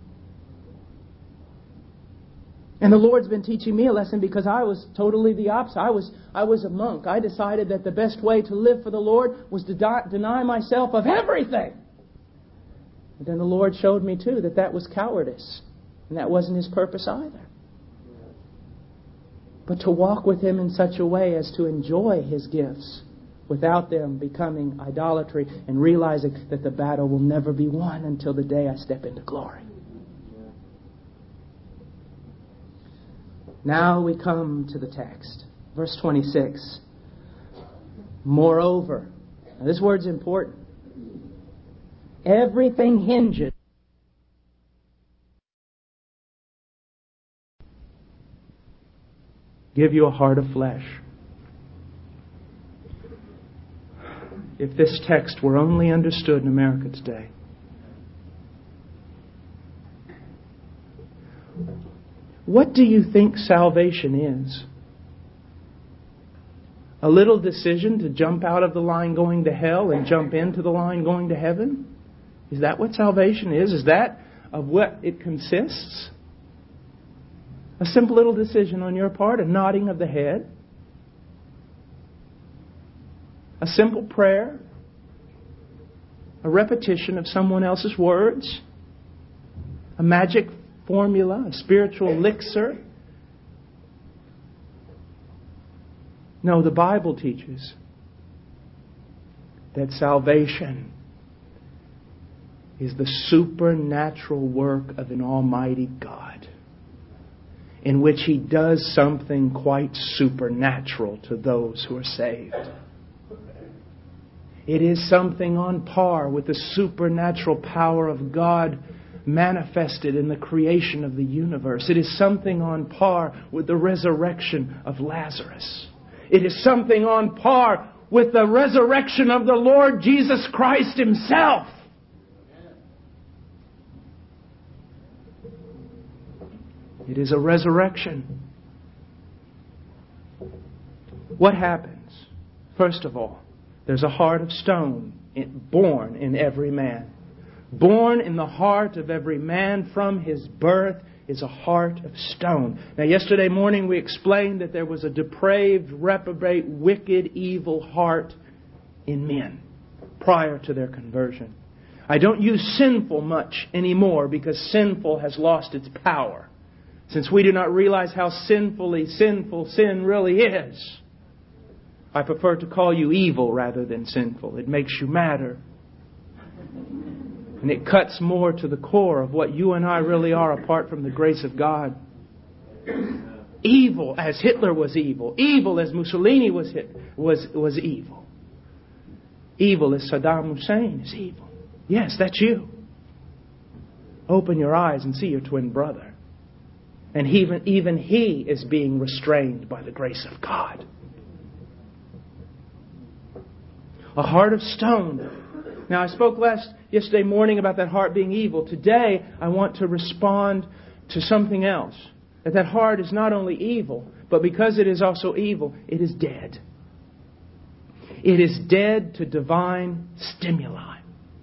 And the Lord's been teaching me a lesson because I was totally the opposite. I was I was a monk. I decided that the best way to live for the Lord was to di- deny myself of everything. But then the Lord showed me too that that was cowardice. And that wasn't His purpose either. But to walk with Him in such a way as to enjoy His gifts without them becoming idolatry and realizing that the battle will never be won until the day I step into glory. Now we come to the text. Verse twenty-six. Moreover. Now this word's important. Everything hinges. Give you a heart of flesh. If this text were only understood in America today. What do you think salvation is? A little decision to jump out of the line going to hell and jump into the line going to heaven? Is that what salvation is? Is that of what it consists? A simple little decision on your part, a nodding of the head, a simple prayer, a repetition of someone else's words, a magic formula, a spiritual elixir. No, the Bible teaches that salvation is the supernatural work of an almighty God, in which He does something quite supernatural to those who are saved. It is something on par with the supernatural power of God manifested in the creation of the universe. It is something on par with the resurrection of Lazarus. It is something on par with the resurrection of the Lord Jesus Christ Himself. It is a resurrection. What happens? First of all, there's a heart of stone born in every man. Born in the heart of every man from his birth is a heart of stone. Now, yesterday morning we explained that there was a depraved, reprobate, wicked, evil heart in men prior to their conversion. I don't use sinful much anymore because sinful has lost its power. Since we do not realize how sinfully sinful sin really is, I prefer to call you evil rather than sinful. It makes you madder. And it cuts more to the core of what you and I really are apart from the grace of God. Evil as Hitler was evil. Evil as Mussolini was hit, was, was evil. Evil as Saddam Hussein is evil. Yes, that's you. Open your eyes and see your twin brother. And even, even he is being restrained by the grace of God. A heart of stone. Now, I spoke last yesterday morning about that heart being evil. Today, I want to respond to something else. That that heart is not only evil, but because it is also evil, it is dead. It is dead to divine stimuli.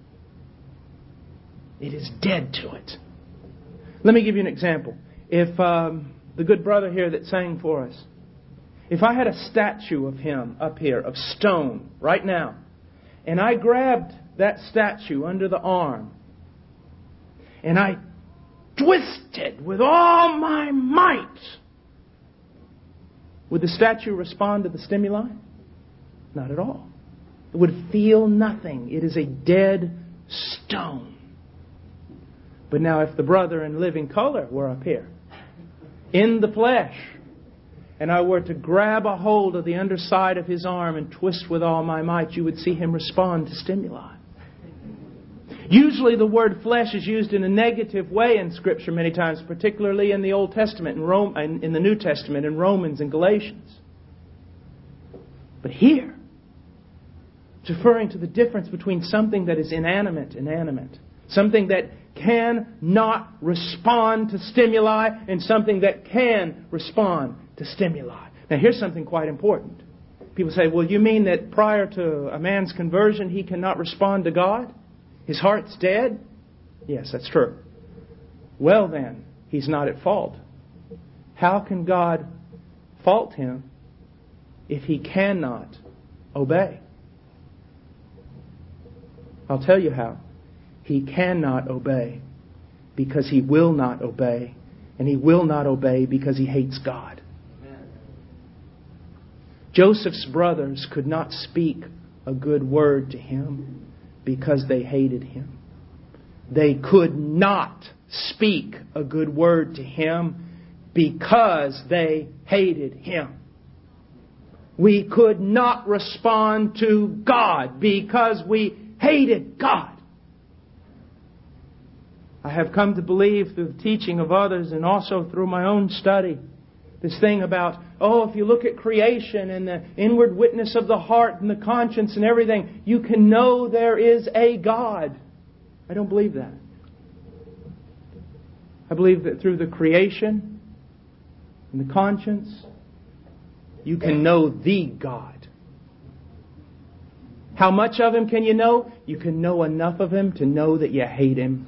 It is dead to it. Let me give you an example. If um, the good brother here that sang for us, if I had a statue of him up here, of stone, right now, and I grabbed that statue under the arm, and I twisted with all my might, would the statue respond to the stimuli? Not at all. It would feel nothing. It is a dead stone. But now if the brother in living color were up here, in the flesh, and I were to grab a hold of the underside of his arm and twist with all my might, you would see him respond to stimuli. Usually the word flesh is used in a negative way in Scripture many times, particularly in the Old Testament, in, Rome, in the New Testament, in Romans and Galatians. But here, It's referring to the difference between something that is inanimate and animate. Something that cannot respond to stimuli and something that can respond to stimuli. Now here's something quite important. People say, well, you mean that prior to a man's conversion he cannot respond to God? His heart's dead? Yes, that's true. Well then, he's not at fault. How can God fault him if he cannot obey? I'll tell you how. He cannot obey because he will not obey. And he will not obey because he hates God. Amen. Joseph's brothers could not speak a good word to him because they hated him. They could not speak a good word to him because they hated him. We could not respond to God because we hated God. I have come to believe through the teaching of others and also through my own study, this thing about, oh, if you look at creation and the inward witness of the heart and the conscience and everything, you can know there is a God. I don't believe that. I believe that through the creation and the conscience, you can know the God. How much of Him can you know? You can know enough of Him to know that you hate Him.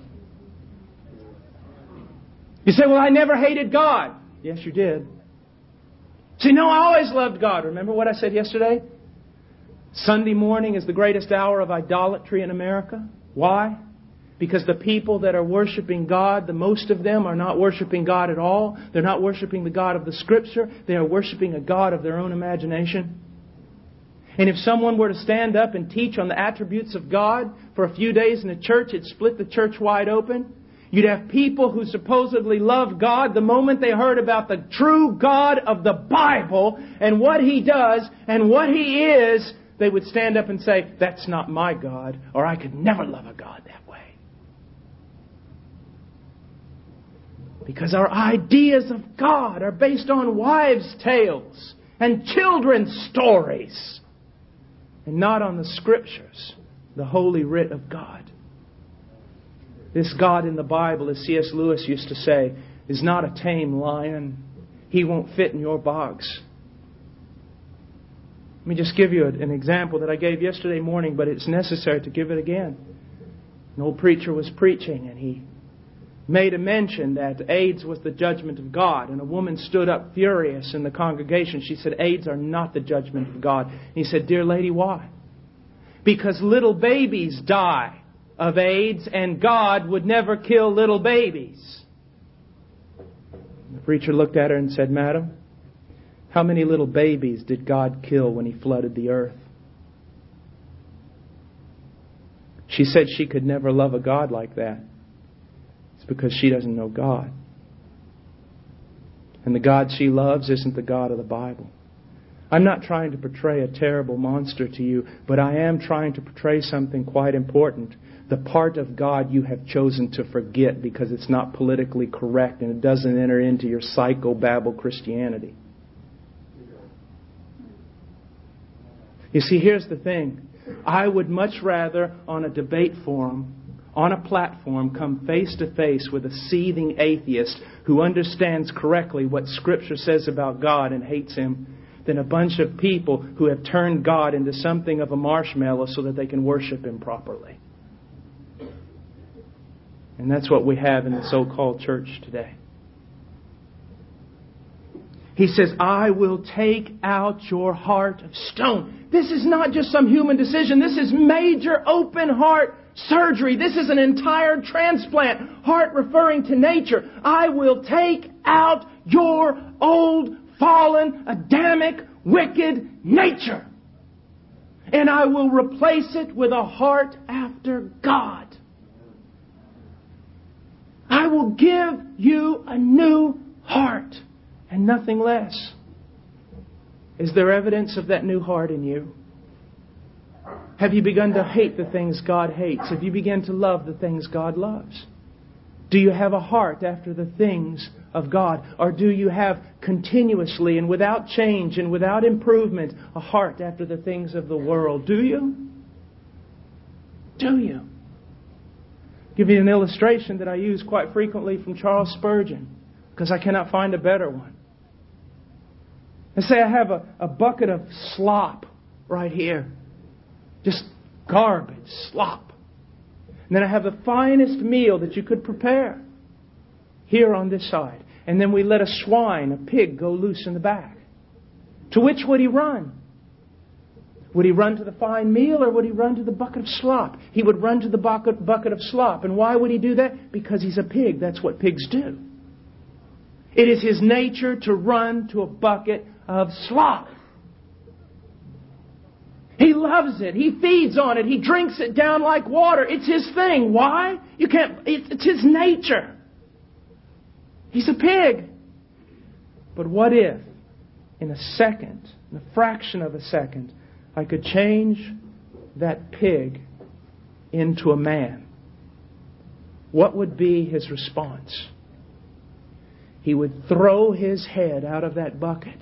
You say, well, I never hated God. Yes, you did. See, no, I always loved God. Remember what I said yesterday? Sunday morning is the greatest hour of idolatry in America. Why? Because the people that are worshiping God, the most of them are not worshiping God at all. They're not worshiping the God of the Scripture. They are worshiping a God of their own imagination. And if someone were to stand up and teach on the attributes of God for a few days in a church, it'd split the church wide open. You'd have people who supposedly love God, the moment they heard about the true God of the Bible and what He does and what He is, they would stand up and say, that's not my God, or I could never love a God that way. Because our ideas of God are based on wives' tales and children's stories, and not on the Scriptures, the Holy Writ of God. This God in the Bible, as C S Lewis used to say, is not a tame lion. He won't fit in your box. Let me just give you an example that I gave yesterday morning, but it's necessary to give it again. An old preacher was preaching and he made a mention that AIDS was the judgment of God. And a woman stood up furious in the congregation. She said, AIDS are not the judgment of God. And he said, dear lady, why? Because little babies die of AIDS and God would never kill little babies. The preacher looked at her and said, Madam, how many little babies did God kill when He flooded the earth? She said she could never love a God like that. It's because she doesn't know God. And the God she loves isn't the God of the Bible. I'm not trying to portray a terrible monster to you, but I am trying to portray something quite important. The part of God you have chosen to forget because it's not politically correct and it doesn't enter into your psychobabble Christianity. You see, here's the thing. I would much rather, on a debate forum, on a platform, come face to face with a seething atheist who understands correctly what Scripture says about God and hates Him, than a bunch of people who have turned God into something of a marshmallow so that they can worship Him properly. And that's what we have in the so-called church today. He says, I will take out your heart of stone. This is not just some human decision. This is major open heart surgery. This is an entire transplant. Heart referring to nature. I will take out your old, fallen, Adamic, wicked nature. And I will replace it with a heart after God. I will give you a new heart and nothing less. Is there evidence of that new heart in you? Have you begun to hate the things God hates? Have you begun to love the things God loves? Do you have a heart after the things of God? Or do you have continuously and without change and without improvement a heart after the things of the world? Do you? Do you? I'll give you an illustration that I use quite frequently from Charles Spurgeon, because I cannot find a better one. Let's say I have a, a bucket of slop right here. Just garbage, slop. And then I have the finest meal that you could prepare here on this side. And then we let a swine, a pig, go loose in the back. To which would he run? Would he run to the fine meal or would he run to the bucket of slop? He would run to the bucket, bucket of slop. And why would he do that? Because he's a pig. That's what pigs do. It is his nature to run to a bucket of slop. He loves it. He feeds on it. He drinks it down like water. It's his thing. Why? You can't. It's his nature. He's a pig. But what if, in a second, in a fraction of a second, I could change that pig into a man? What would be his response? He would throw his head out of that bucket.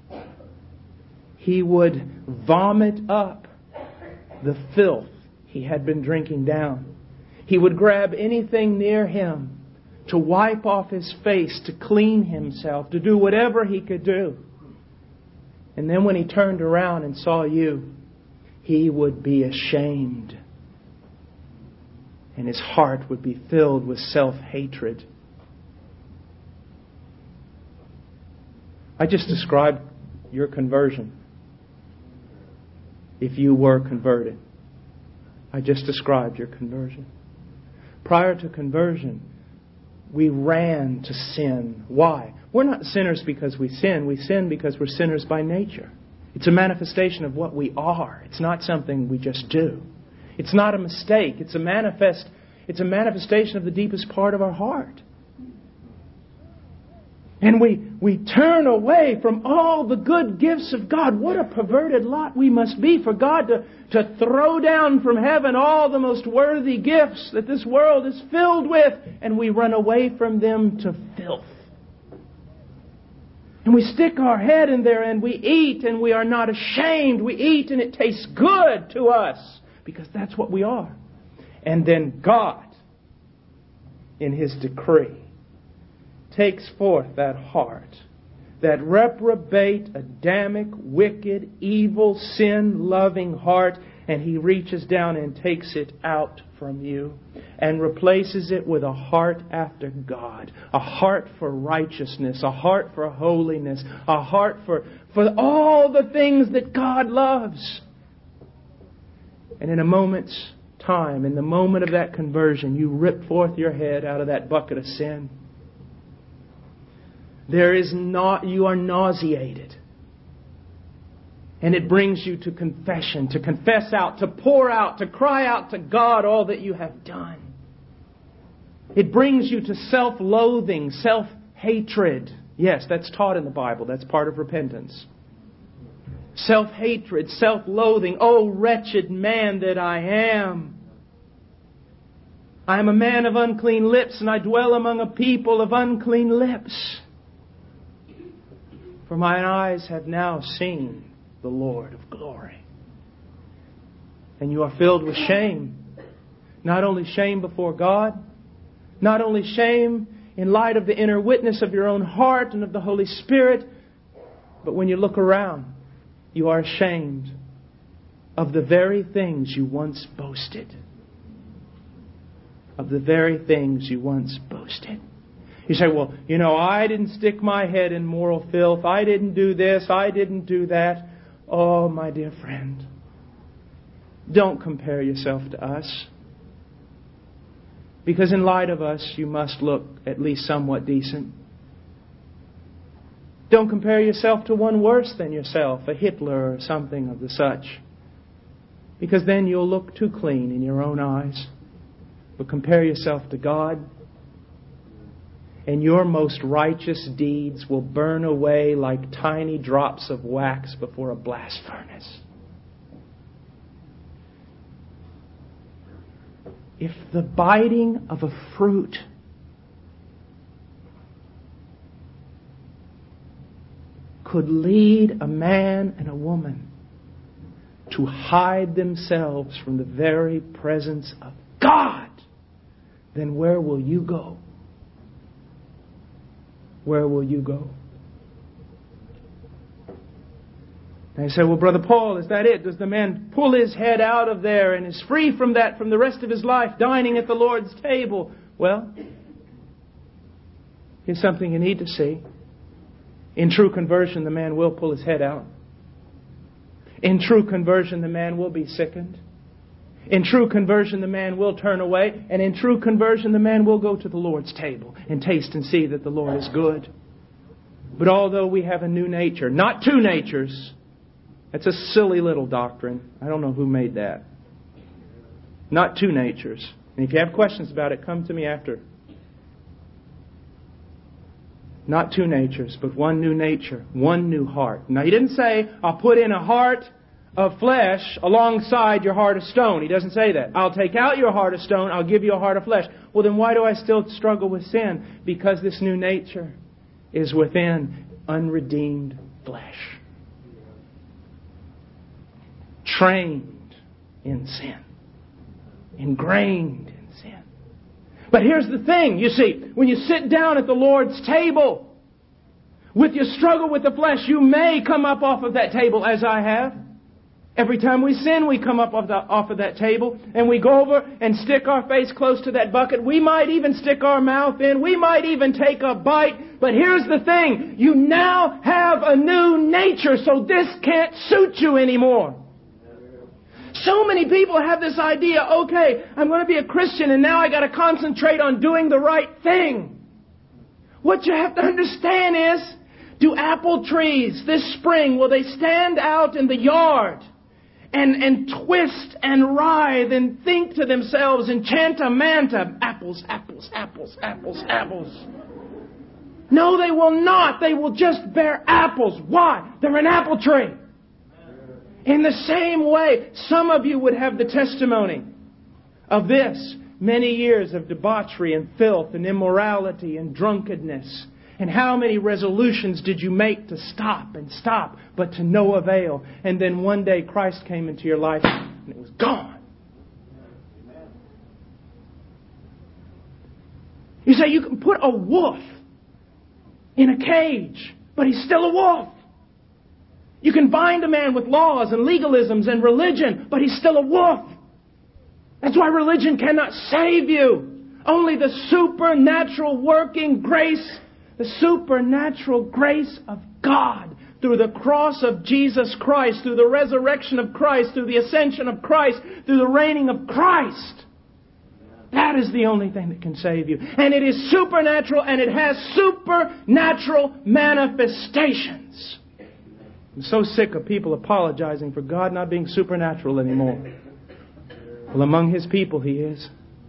He would vomit up the filth he had been drinking down. He would grab anything near him to wipe off his face, to clean himself, to do whatever he could do. And then when he turned around and saw you, he would be ashamed. And his heart would be filled with self-hatred. I just described your conversion. If you were converted. I just described your conversion. Prior to conversion, we ran to sin. Why? We're not sinners because we sin. We sin because we're sinners by nature. It's a manifestation of what we are. It's not something we just do. It's not a mistake. It's a manifest. It's a manifestation of the deepest part of our heart. And we, we turn away from all the good gifts of God. What a perverted lot we must be for God to, to throw down from heaven all the most worthy gifts that this world is filled with. And we run away from them to filth. And we stick our head in there and we eat and we are not ashamed. We eat and it tastes good to us because that's what we are. And then God, in His decree, takes forth that heart, that reprobate, Adamic, wicked, evil, sin-loving heart, and He reaches down and takes it out from you and replaces it with a heart after God, a heart for righteousness, a heart for holiness, a heart for, for all the things that God loves. And in a moment's time, in the moment of that conversion, you rip forth your head out of that bucket of sin. There is not, you are nauseated. And it brings you to confession, to confess out, to pour out, to cry out to God all that you have done. It brings you to self-loathing, self-hatred. Yes, that's taught in the Bible. That's part of repentance. Self-hatred, self-loathing. Oh, wretched man that I am. I am a man of unclean lips, and I dwell among a people of unclean lips. For mine eyes have now seen the Lord of glory. And you are filled with shame. Not only shame before God, not only shame in light of the inner witness of your own heart and of the Holy Spirit, but when you look around, you are ashamed of the very things you once boasted. Of the very things you once boasted. You say, well, you know, I didn't stick my head in moral filth. I didn't do this. I didn't do that. Oh, my dear friend, don't compare yourself to us. Because in light of us, you must look at least somewhat decent. Don't compare yourself to one worse than yourself, a Hitler or something of the such. Because then you'll look too clean in your own eyes. But compare yourself to God, and your most righteous deeds will burn away like tiny drops of wax before a blast furnace. If the biting of a fruit could lead a man and a woman to hide themselves from the very presence of God, then where will you go? Where will you go? And you say, well, Brother Paul, is that it? Does the man pull his head out of there and is free from that from the rest of his life, dining at the Lord's table? Well, here's something you need to see. In true conversion, the man will pull his head out. In true conversion, the man will be sickened. In true conversion, the man will turn away. And in true conversion, the man will go to the Lord's table and taste and see that the Lord is good. But although we have a new nature, not two natures, that's a silly little doctrine. I don't know who made that. Not two natures. And if you have questions about it, come to me after. Not two natures, but one new nature, one new heart. Now, He didn't say, I'll put in a heart of flesh alongside your heart of stone. He doesn't say that. I'll take out your heart of stone, I'll give you a heart of flesh. Well, then why do I still struggle with sin? Because this new nature is within unredeemed flesh. Trained in sin. Ingrained in sin. But here's the thing, you see, when you sit down at the Lord's table, with your struggle with the flesh, you may come up off of that table as I have. Every time we sin, we come up off, the, off of that table and we go over and stick our face close to that bucket. We might even stick our mouth in. We might even take a bite. But here's the thing. You now have a new nature, so this can't suit you anymore. So many people have this idea, okay, I'm going to be a Christian and now I got to concentrate on doing the right thing. What you have to understand is, do apple trees this spring, will they stand out in the yard and, and twist and writhe and think to themselves and chant a manta, apples, apples, apples, apples, apples? No, they will not. They will just bear apples. Why? They're an apple tree. In the same way, some of you would have the testimony of this. Many years of debauchery and filth and immorality and drunkenness. And how many resolutions did you make to stop and stop, but to no avail? And then one day Christ came into your life and it was gone. You say you can put a wolf in a cage, but he's still a wolf. You can bind a man with laws and legalisms and religion, but he's still a wolf. That's why religion cannot save you. Only the supernatural working grace, the supernatural grace of God through the cross of Jesus Christ, through the resurrection of Christ, through the ascension of Christ, through the reigning of Christ. That is the only thing that can save you. And it is supernatural and it has supernatural manifestations. I'm so sick of people apologizing for God not being supernatural anymore. Well, among His people He is.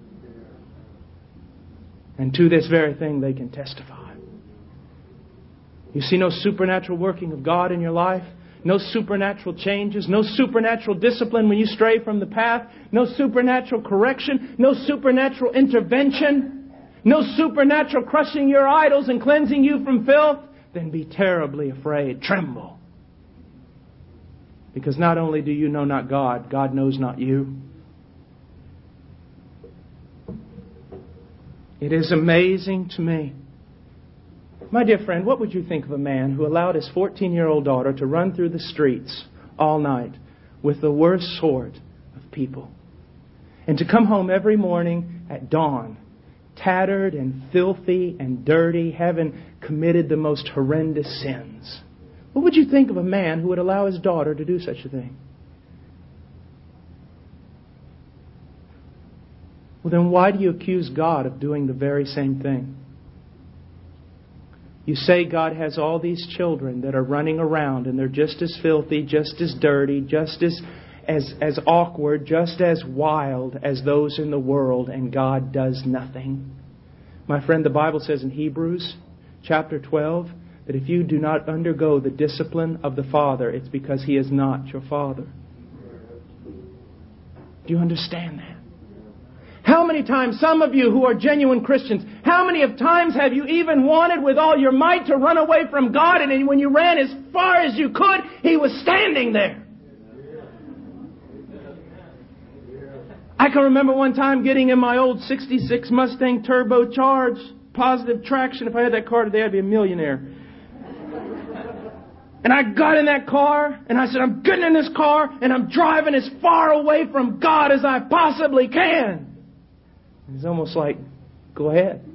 And to this very thing they can testify. You see no supernatural working of God in your life? No supernatural changes? No supernatural discipline when you stray from the path? No supernatural correction? No supernatural intervention? No supernatural crushing your idols and cleansing you from filth? Then be terribly afraid. Tremble. Because not only do you know not God, God knows not you. It is amazing to me. My dear friend, what would you think of a man who allowed his fourteen-year-old daughter to run through the streets all night with the worst sort of people, and to come home every morning at dawn, tattered and filthy and dirty, having committed the most horrendous sins? What would you think of a man who would allow his daughter to do such a thing? Well, then why do you accuse God of doing the very same thing? You say God has all these children that are running around and they're just as filthy, just as dirty, just as, as, as awkward, just as wild as those in the world, and God does nothing. My friend, the Bible says in Hebrews chapter twelve, that if you do not undergo the discipline of the Father, it's because He is not your Father. Do you understand that? How many times, some of you who are genuine Christians, how many of times have you even wanted with all your might to run away from God, and when you ran as far as you could, He was standing there? I can remember one time getting in my old sixty-six Mustang turbocharged, positive traction. If I had that car today, I'd be a millionaire. And I got in that car, and I said, I'm getting in this car, and I'm driving as far away from God as I possibly can. It's almost like, go ahead.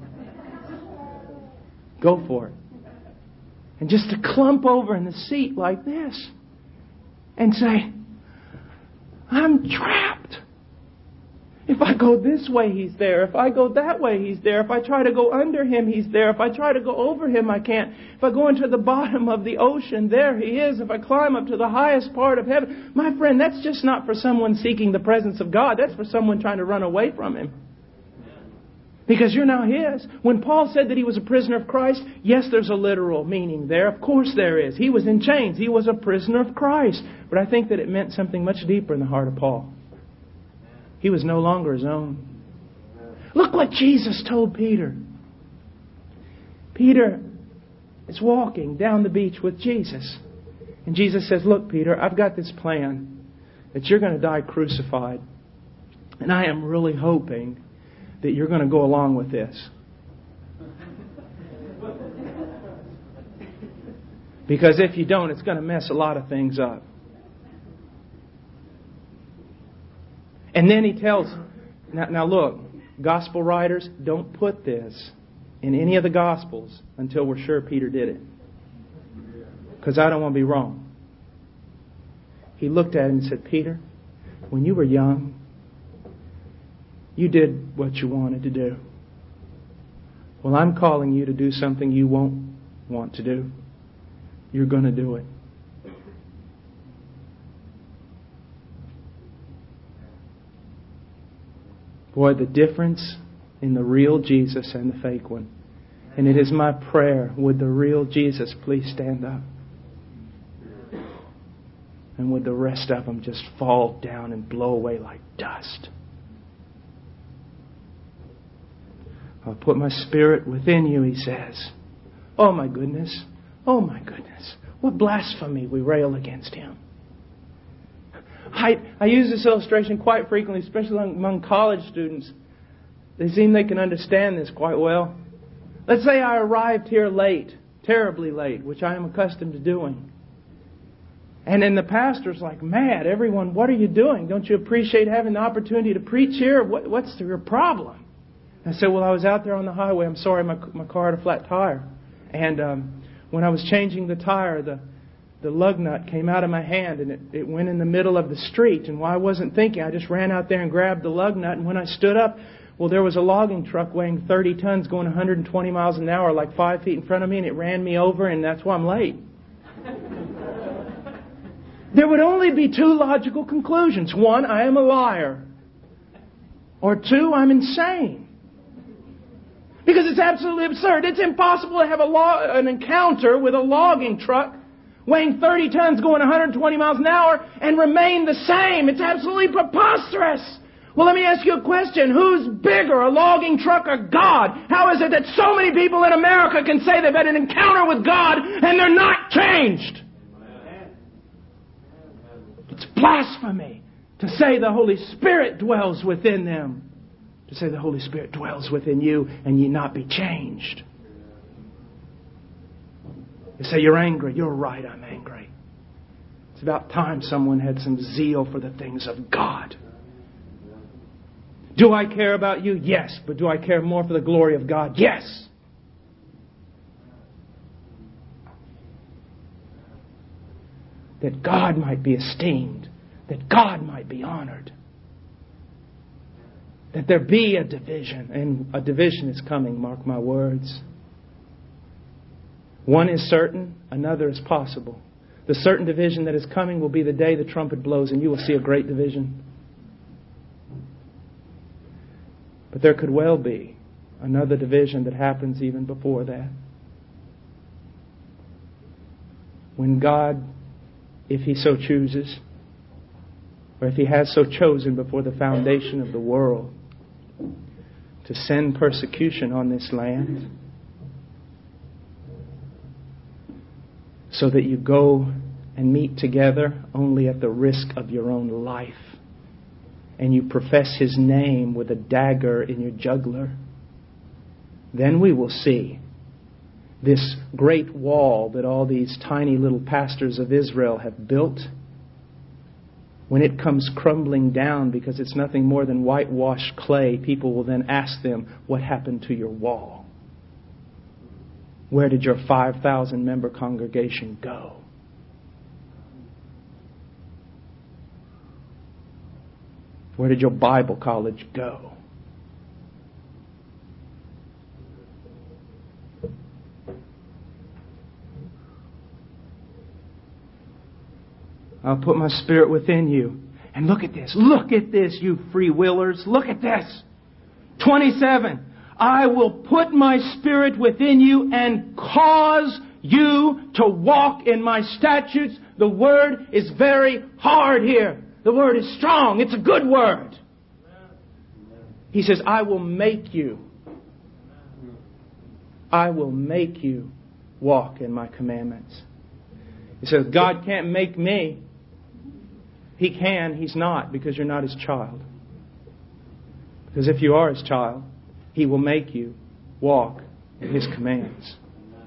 Go for it. And just to clump over in the seat like this and say, I'm trapped. If I go this way, He's there. If I go that way, He's there. If I try to go under Him, He's there. If I try to go over Him, I can't. If I go into the bottom of the ocean, there He is. If I climb up to the highest part of heaven. My friend, that's just not for someone seeking the presence of God. That's for someone trying to run away from Him. Because you're now His. When Paul said that he was a prisoner of Christ, yes, there's a literal meaning there. Of course there is. He was in chains. He was a prisoner of Christ. But I think that it meant something much deeper in the heart of Paul. He was no longer his own. Look what Jesus told Peter. Peter is walking down the beach with Jesus. And Jesus says, look, Peter, I've got this plan that you're going to die crucified. And I am really hoping that you're going to go along with this. Because if you don't, it's going to mess a lot of things up. And then he tells, now, now look, gospel writers, don't put this in any of the gospels until we're sure Peter did it. Because I don't want to be wrong. He looked at him and said, Peter, when you were young, you did what you wanted to do. Well, I'm calling you to do something you won't want to do. You're going to do it. Boy, the difference in the real Jesus and the fake one. And it is my prayer, would the real Jesus please stand up? And would the rest of them just fall down and blow away like dust? I'll put my spirit within you, He says. Oh my goodness. Oh my goodness. What blasphemy we rail against Him. I, I use this illustration quite frequently, especially among college students. They seem they can understand this quite well. Let's say I arrived here late, terribly late, which I am accustomed to doing. And then the pastor's like, mad, everyone, what are you doing? Don't you appreciate having the opportunity to preach here? What, what's your problem? I said, well, I was out there on the highway. I'm sorry, my, my car had a flat tire. And um, when I was changing the tire, the The lug nut came out of my hand and it, it went in the middle of the street. And while I wasn't thinking, I just ran out there and grabbed the lug nut. And when I stood up, well, there was a logging truck weighing thirty tons going one hundred twenty miles an hour like five feet in front of me. And it ran me over, and that's why I'm late. There would only be two logical conclusions. One, I am a liar. Or two, I'm insane. Because it's absolutely absurd. It's impossible to have a lo- an encounter with a logging truck weighing thirty tons going one hundred twenty miles an hour and remain the same. It's absolutely preposterous. Well, let me ask you a question. Who's bigger, a logging truck or God? How is it that so many people in America can say they've had an encounter with God and they're not changed? It's blasphemy to say the Holy Spirit dwells within them. To say the Holy Spirit dwells within you and you not be changed. You say you're angry. You're right, I'm angry. It's about time someone had some zeal for the things of God. Do I care about you? Yes. But do I care more for the glory of God? Yes. That God might be esteemed. That God might be honored. That there be a division. And a division is coming, mark my words. One is certain, another is possible. The certain division that is coming will be the day the trumpet blows, and you will see a great division. But there could well be another division that happens even before that. When God, if He so chooses, or if He has so chosen before the foundation of the world, to send persecution on this land, so that you go and meet together only at the risk of your own life, and you profess His name with a dagger in your jugular, then we will see this great wall that all these tiny little pastors of Israel have built. When it comes crumbling down because it's nothing more than whitewashed clay, people will then ask them, what happened to your wall? Where did your five thousand member congregation go? Where did your Bible college go? I'll put my Spirit within you. And look at this. Look at this, you free willers. Look at this. twenty-seven. I will put my Spirit within you and cause you to walk in my statutes. The word is very hard here. The word is strong. It's a good word. He says, I will make you. I will make you walk in my commandments. He says, God can't make me. He can, He's not, because you're not His child. Because if you are His child, He will make you walk in His commands.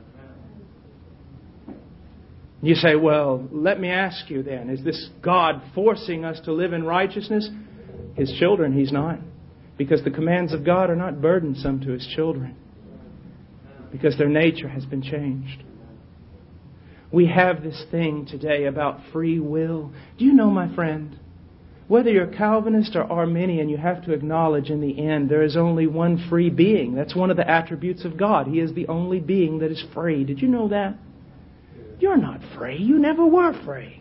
You say, well, let me ask you then, is this God forcing us to live in righteousness? His children, He's not. Because the commands of God are not burdensome to His children. Because their nature has been changed. We have this thing today about free will. Do you know, my friend, whether you're Calvinist or Arminian, you have to acknowledge in the end there is only one free being. That's one of the attributes of God. He is the only being that is free. Did you know that? You're not free. You never were free.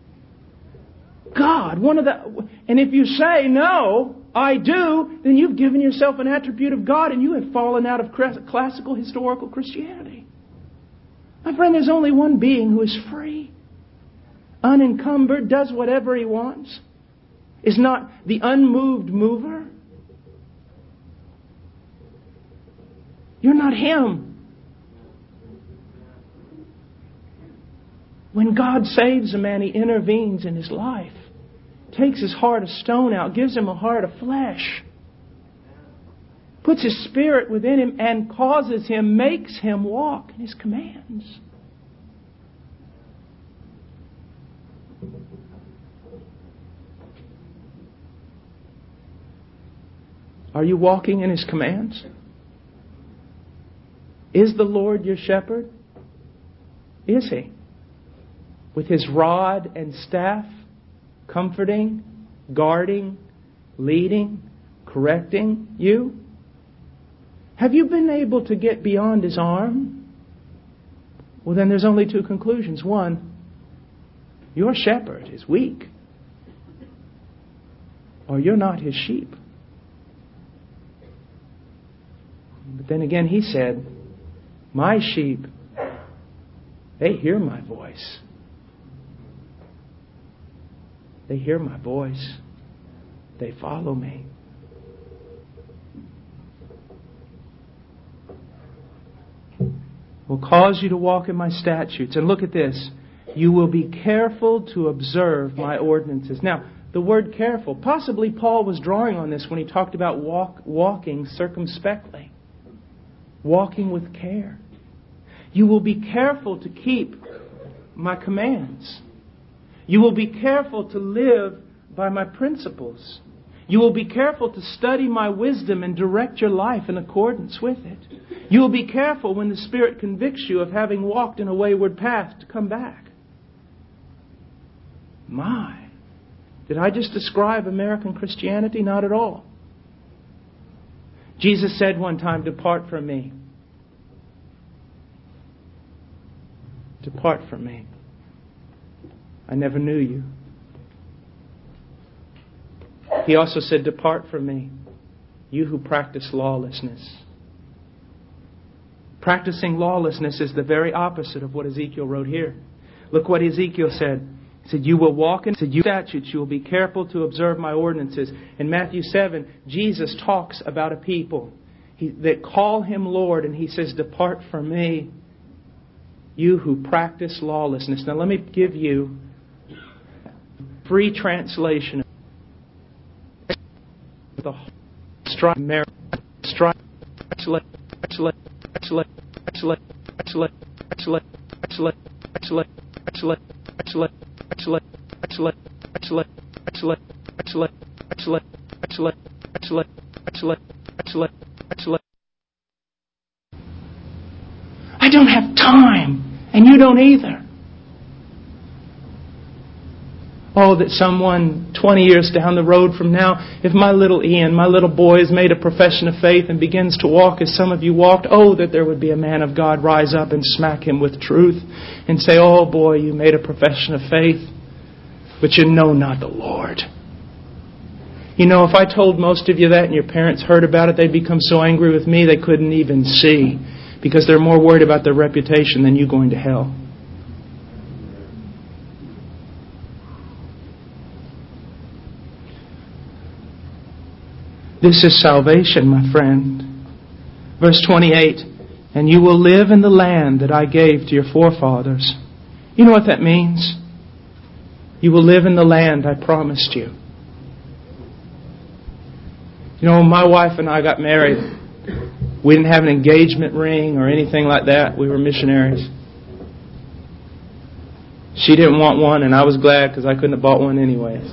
God, one of the... And if you say, no, I do, then you've given yourself an attribute of God and you have fallen out of classical historical Christianity. My friend, there's only one being who is free, unencumbered, does whatever He wants, is not the unmoved mover. You're not Him. When God saves a man, He intervenes in his life, takes his heart of stone out, gives him a heart of flesh, puts His Spirit within him and causes him, makes him walk in His commands. Are you walking in His commands? Is the Lord your shepherd? Is He? With His rod and staff, comforting, guarding, leading, correcting you? Have you been able to get beyond His arm? Well, then there's only two conclusions. One, your shepherd is weak. Or you're not His sheep. But then again, He said, my sheep, they hear my voice. They hear my voice. They follow me. Will cause you to walk in my statutes. And look at this. You will be careful to observe my ordinances. Now, the word careful, possibly Paul was drawing on this when he talked about walk, walking circumspectly. Walking with care. You will be careful to keep my commands. You will be careful to live by my principles. You will be careful to study my wisdom and direct your life in accordance with it. You will be careful when the Spirit convicts you of having walked in a wayward path to come back. My, did I just describe American Christianity? Not at all. Jesus said one time, depart from me. Depart from me. I never knew you. He also said, depart from me, you who practice lawlessness. Practicing lawlessness is the very opposite of what Ezekiel wrote here. Look what Ezekiel said. He said, you will walk in your statutes. You will be careful to observe my ordinances. In Matthew seven, Jesus talks about a people he, that call Him Lord. And He says, depart from me, you who practice lawlessness. Now let me give you free translation. the strike, marriage, strike, strike, strike, strike, strike, strike, strike, strike, strike, strike, strike, strike, slip, slip, slip, slip, slip, slip, slip, slip, slip, slip. I don't have time, and you don't either. Oh, that someone twenty years down the road from now, if my little Ian, my little boy, has made a profession of faith and begins to walk as some of you walked, oh, that there would be a man of God rise up and smack him with truth and say, oh boy, you made a profession of faith, but you know not the Lord. You know, if I told most of you that and your parents heard about it, they'd become so angry with me they couldn't even see, because they're more worried about their reputation than you going to hell. This is salvation, my friend. Verse twenty-eight, and you will live in the land that I gave to your forefathers. You know what that means? You will live in the land I promised you. You know, when my wife and I got married, we didn't have an engagement ring or anything like that. We were missionaries. She didn't want one, and I was glad because I couldn't have bought one anyways.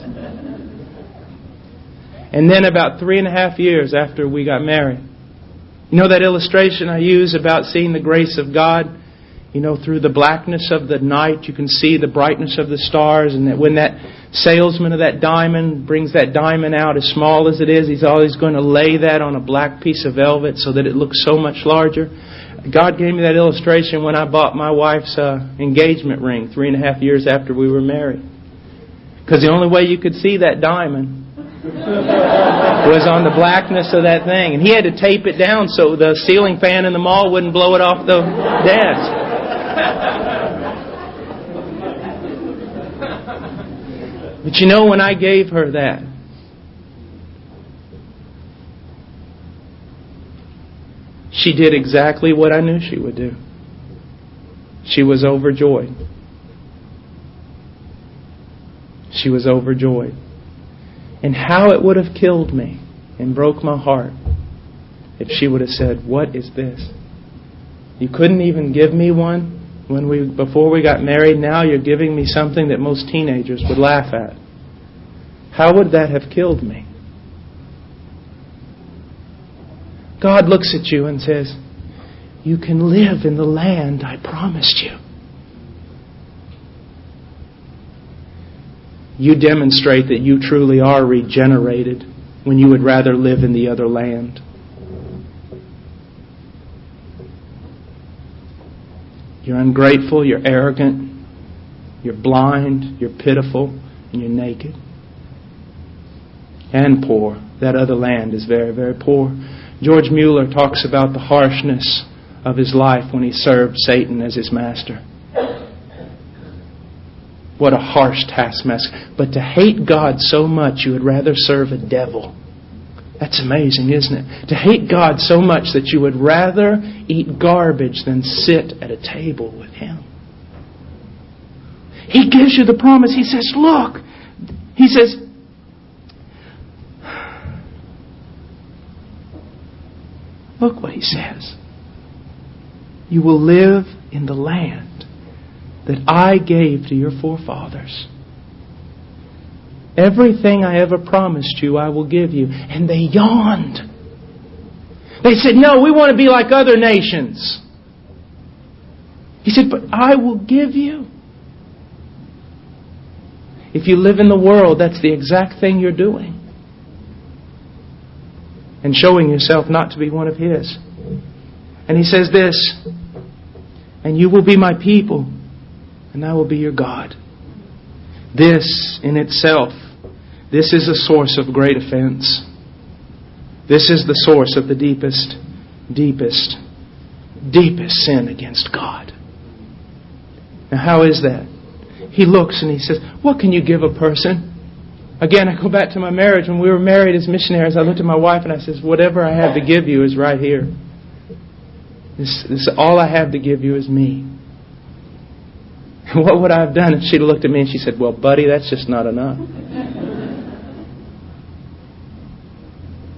And then about three and a half years after we got married, you know that illustration I use about seeing the grace of God? You know, through the blackness of the night, you can see the brightness of the stars. And that when that salesman of that diamond brings that diamond out, as small as it is, he's always going to lay that on a black piece of velvet so that it looks so much larger. God gave me that illustration when I bought my wife's uh, engagement ring three and a half years after we were married. Because the only way you could see that diamond was on the blackness of that thing. And he had to tape it down so the ceiling fan in the mall wouldn't blow it off the desk. But you know, when I gave her that, she did exactly what I knew she would do. She was overjoyed. She was overjoyed. And how it would have killed me and broke my heart if she would have said, what is this? You couldn't even give me one when we before we got married. Now you're giving me something that most teenagers would laugh at. How would that have killed me? God looks at you and says, you can live in the land I promised you. You demonstrate that you truly are regenerated when you would rather live in the other land. You're ungrateful, you're arrogant, you're blind, you're pitiful, and you're naked. And poor. That other land is very, very poor. George Mueller talks about the harshness of his life when he served Satan as his master. What a harsh taskmaster. But to hate God so much you would rather serve a devil. That's amazing, isn't it? To hate God so much that you would rather eat garbage than sit at a table with Him. He gives you the promise. He says, look. He says, look what He says. You will live in the land that I gave to your forefathers. Everything I ever promised you, I will give you. And they yawned. They said, no, we want to be like other nations. He said, but I will give you. If you live in the world, that's the exact thing you're doing. And showing yourself not to be one of His. And He says this, and you will be my people, and I will be your God. This in itself, this is a source of great offense. This is the source of the deepest, deepest, deepest sin against God. Now how is that? He looks and he says, what can you give a person? Again, I go back to my marriage. When we were married as missionaries, I looked at my wife and I said, whatever I have to give you is right here. This, this all I have to give you is me. What would I have done if she'd looked at me and she said, well, buddy, that's just not enough.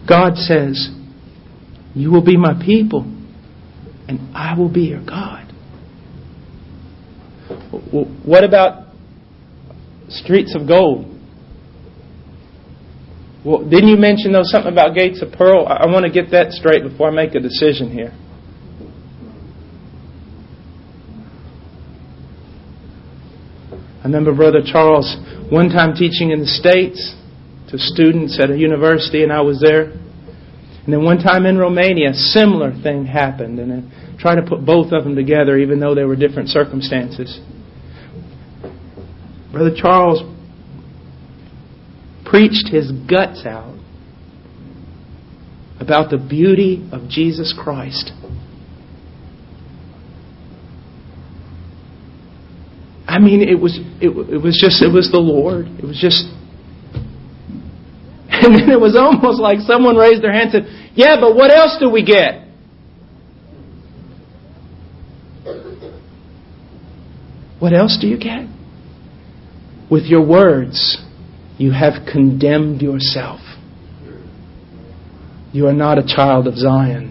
God says, you will be my people and I will be your God. What about streets of gold? Well, didn't you mention though something about gates of pearl? I want to get that straight before I make a decision here. I remember Brother Charles one time teaching in the States to students at a university, and I was there. And then one time in Romania, a similar thing happened, and I tried to put both of them together even though they were different circumstances. Brother Charles preached his guts out about the beauty of Jesus Christ. I mean, it was it, it was just it was the Lord. It was just, and then it was almost like someone raised their hand and said, "Yeah, but what else do we get?" What else do you get? With your words, you have condemned yourself. You are not a child of Zion.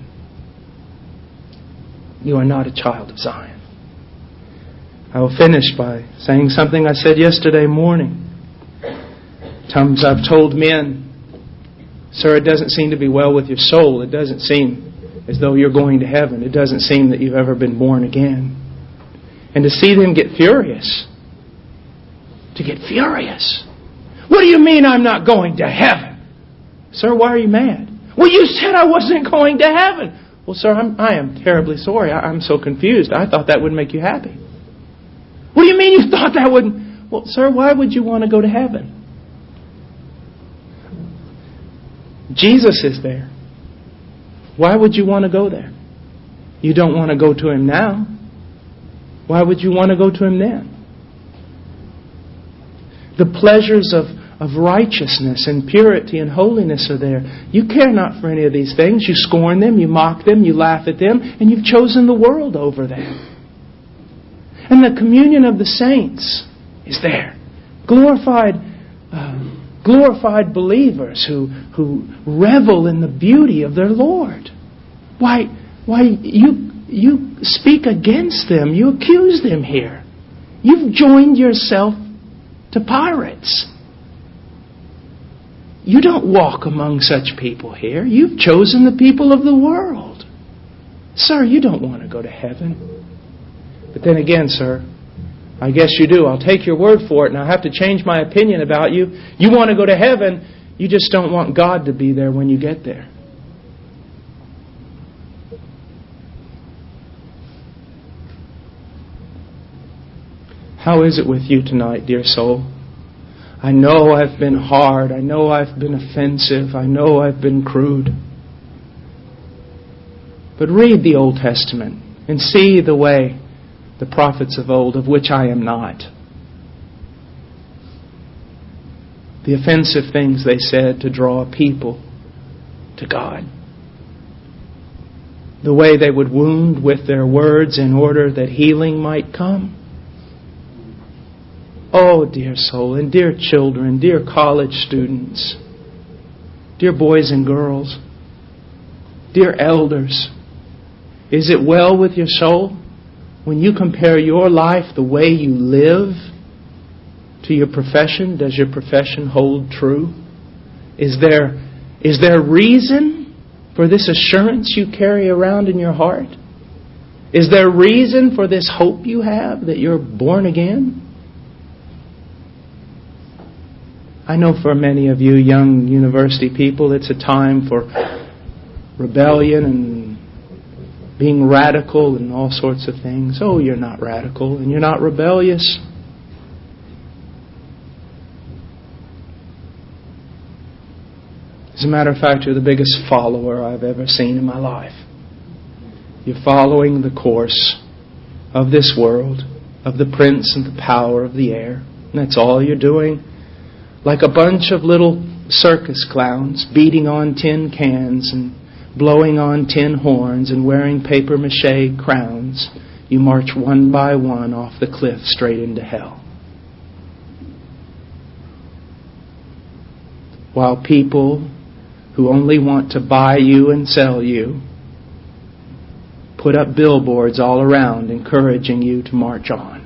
You are not a child of Zion. I will finish by saying something I said yesterday morning. Times I've told men, sir, it doesn't seem to be well with your soul. It doesn't seem as though you're going to heaven. It doesn't seem that you've ever been born again. And to see them get furious. To get furious. What do you mean I'm not going to heaven? Sir, why are you mad? Well, you said I wasn't going to heaven. Well, sir, I'm, I am terribly sorry. I, I'm so confused. I thought that would make you happy. What do you mean you thought that wouldn't? Well, sir, why would you want to go to heaven? Jesus is there. Why would you want to go there? You don't want to go to Him now. Why would you want to go to Him then? The pleasures of, of righteousness and purity and holiness are there. You care not for any of these things. You scorn them, you mock them, you laugh at them, and you've chosen the world over them. And the communion of the saints is there. Glorified, uh, glorified believers who who revel in the beauty of their Lord. Why, why you you speak against them? You accuse them here. You've joined yourself to pirates. You don't walk among such people here. You've chosen the people of the world. Sir, you don't want to go to heaven. But then again, sir, I guess you do. I'll take your word for it, and I'll have to change my opinion about you. You want to go to heaven, you just don't want God to be there when you get there. How is it with you tonight, dear soul? I know I've been hard. I know I've been offensive. I know I've been crude. But read the Old Testament and see the way the prophets of old, of which I am not. The offensive things they said to draw people to God. The way they would wound with their words in order that healing might come. Oh, dear soul, and dear children, dear college students, dear boys and girls, dear elders, is it well with your soul when you compare your life, the way you live, to your profession? Does your profession hold true? Is there, is there reason for this assurance you carry around in your heart? Is there reason for this hope you have that you're born again? I know for many of you young university people, it's a time for rebellion and being radical and all sorts of things. Oh, you're not radical and you're not rebellious. As a matter of fact, you're the biggest follower I've ever seen in my life. You're following the course of this world, of the prince and the power of the air. And that's all you're doing. Like a bunch of little circus clowns beating on tin cans and blowing on tin horns and wearing papier-mâché crowns, you march one by one off the cliff straight into hell. While people who only want to buy you and sell you put up billboards all around encouraging you to march on.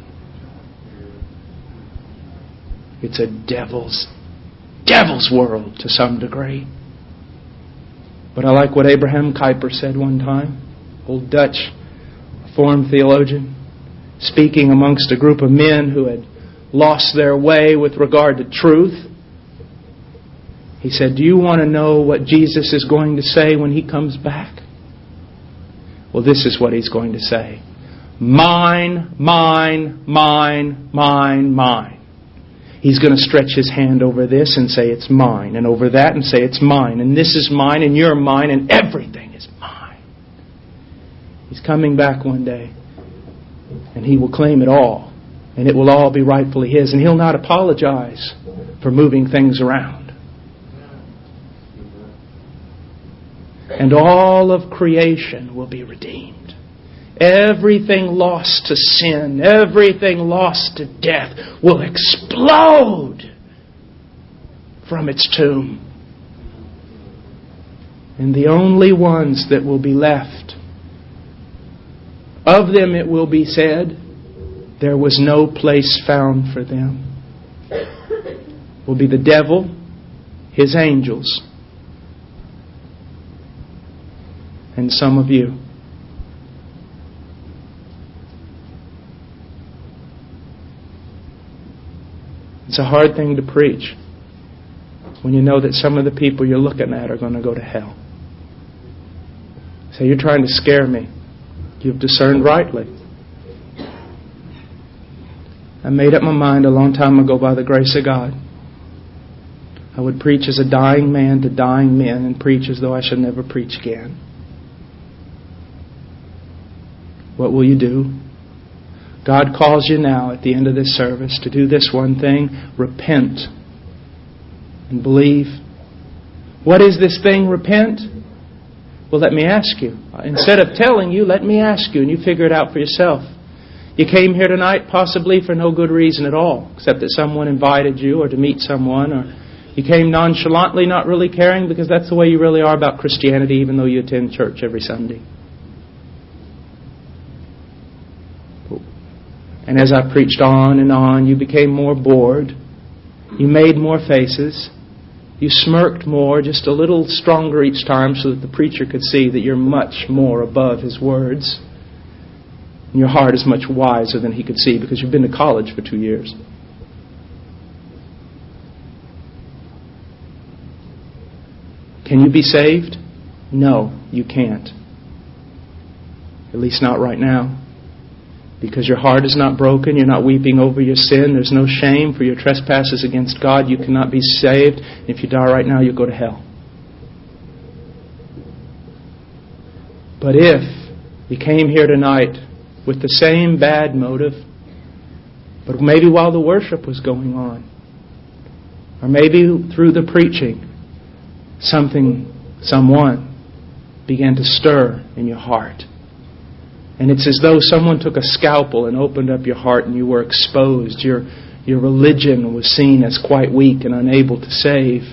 It's a devil's, devil's world to some degree. But I like what Abraham Kuyper said one time, old Dutch Reformed theologian, speaking amongst a group of men who had lost their way with regard to truth. He said, do you want to know what Jesus is going to say when He comes back? Well, this is what He's going to say. Mine, mine, mine, mine, mine. He's going to stretch His hand over this and say it's mine, and over that and say it's mine, and this is mine, and you're mine, and everything is mine. He's coming back one day, and He will claim it all, and it will all be rightfully His, and He'll not apologize for moving things around. And all of creation will be redeemed. Everything lost to sin, everything lost to death will explode from its tomb. And the only ones that will be left, of them it will be said, there was no place found for them, will be the devil, his angels, and some of you. It's a hard thing to preach when you know that some of the people you're looking at are going to go to hell. So you're trying to scare me. You've discerned rightly. I made up my mind a long time ago by the grace of God. I would preach as a dying man to dying men and preach as though I should never preach again. What will you do? God calls you now at the end of this service to do this one thing. Repent and believe. What is this thing, repent? Well, let me ask you. Instead of telling you, let me ask you, and you figure it out for yourself. You came here tonight possibly for no good reason at all, except that someone invited you or to meet someone, or you came nonchalantly, not really caring, because that's the way you really are about Christianity, even though you attend church every Sunday. And as I preached on and on, you became more bored. You made more faces. You smirked more, just a little stronger each time, so that the preacher could see that you're much more above his words. And your heart is much wiser than he could see, because you've been to college for two years. Can you be saved? No, you can't. At least not right now. Because your heart is not broken, you're not weeping over your sin, there's no shame for your trespasses against God, you cannot be saved. And if you die right now, you'll go to hell. But if you came here tonight with the same bad motive, but maybe while the worship was going on, or maybe through the preaching, something, someone began to stir in your heart. And it's as though someone took a scalpel and opened up your heart and you were exposed. Your, your religion was seen as quite weak and unable to save.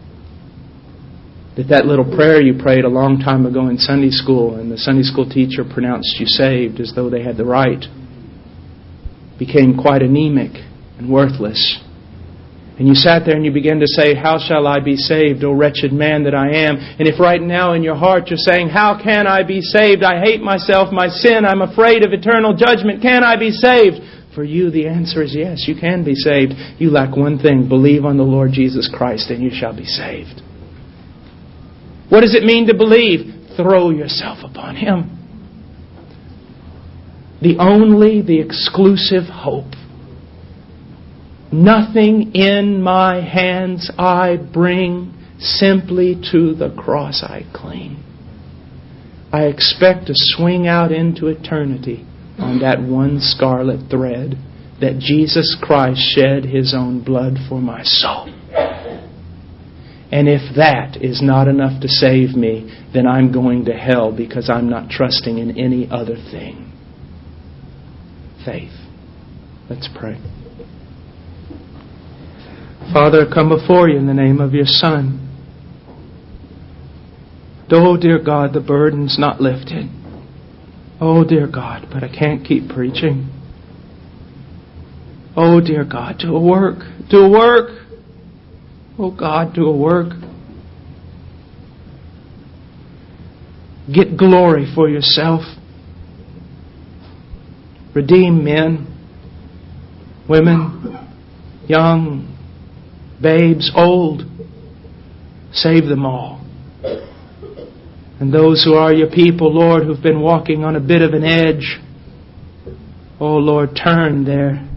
That that little prayer you prayed a long time ago in Sunday school and the Sunday school teacher pronounced you saved as though they had the right, became quite anemic and worthless. And you sat there and you began to say, how shall I be saved, O wretched man that I am? And if right now in your heart you're saying, how can I be saved? I hate myself, my sin, I'm afraid of eternal judgment. Can I be saved? For you, the answer is yes, you can be saved. You lack one thing. Believe on the Lord Jesus Christ and you shall be saved. What does it mean to believe? Throw yourself upon Him. The only, the exclusive hope. Nothing in my hands I bring, simply to the cross I cling. I expect to swing out into eternity on that one scarlet thread that Jesus Christ shed His own blood for my soul. And if that is not enough to save me, then I'm going to hell because I'm not trusting in any other thing. Faith. Let's pray. Father, I come before You in the name of Your Son. Oh, dear God, the burden's not lifted. Oh, dear God, but I can't keep preaching. Oh, dear God, do a work. Do a work. Oh, God, do a work. Get glory for yourself. Redeem men, women, young, babes, old. Save them all. And those who are your people, Lord, who've been walking on a bit of an edge, oh, Lord, turn their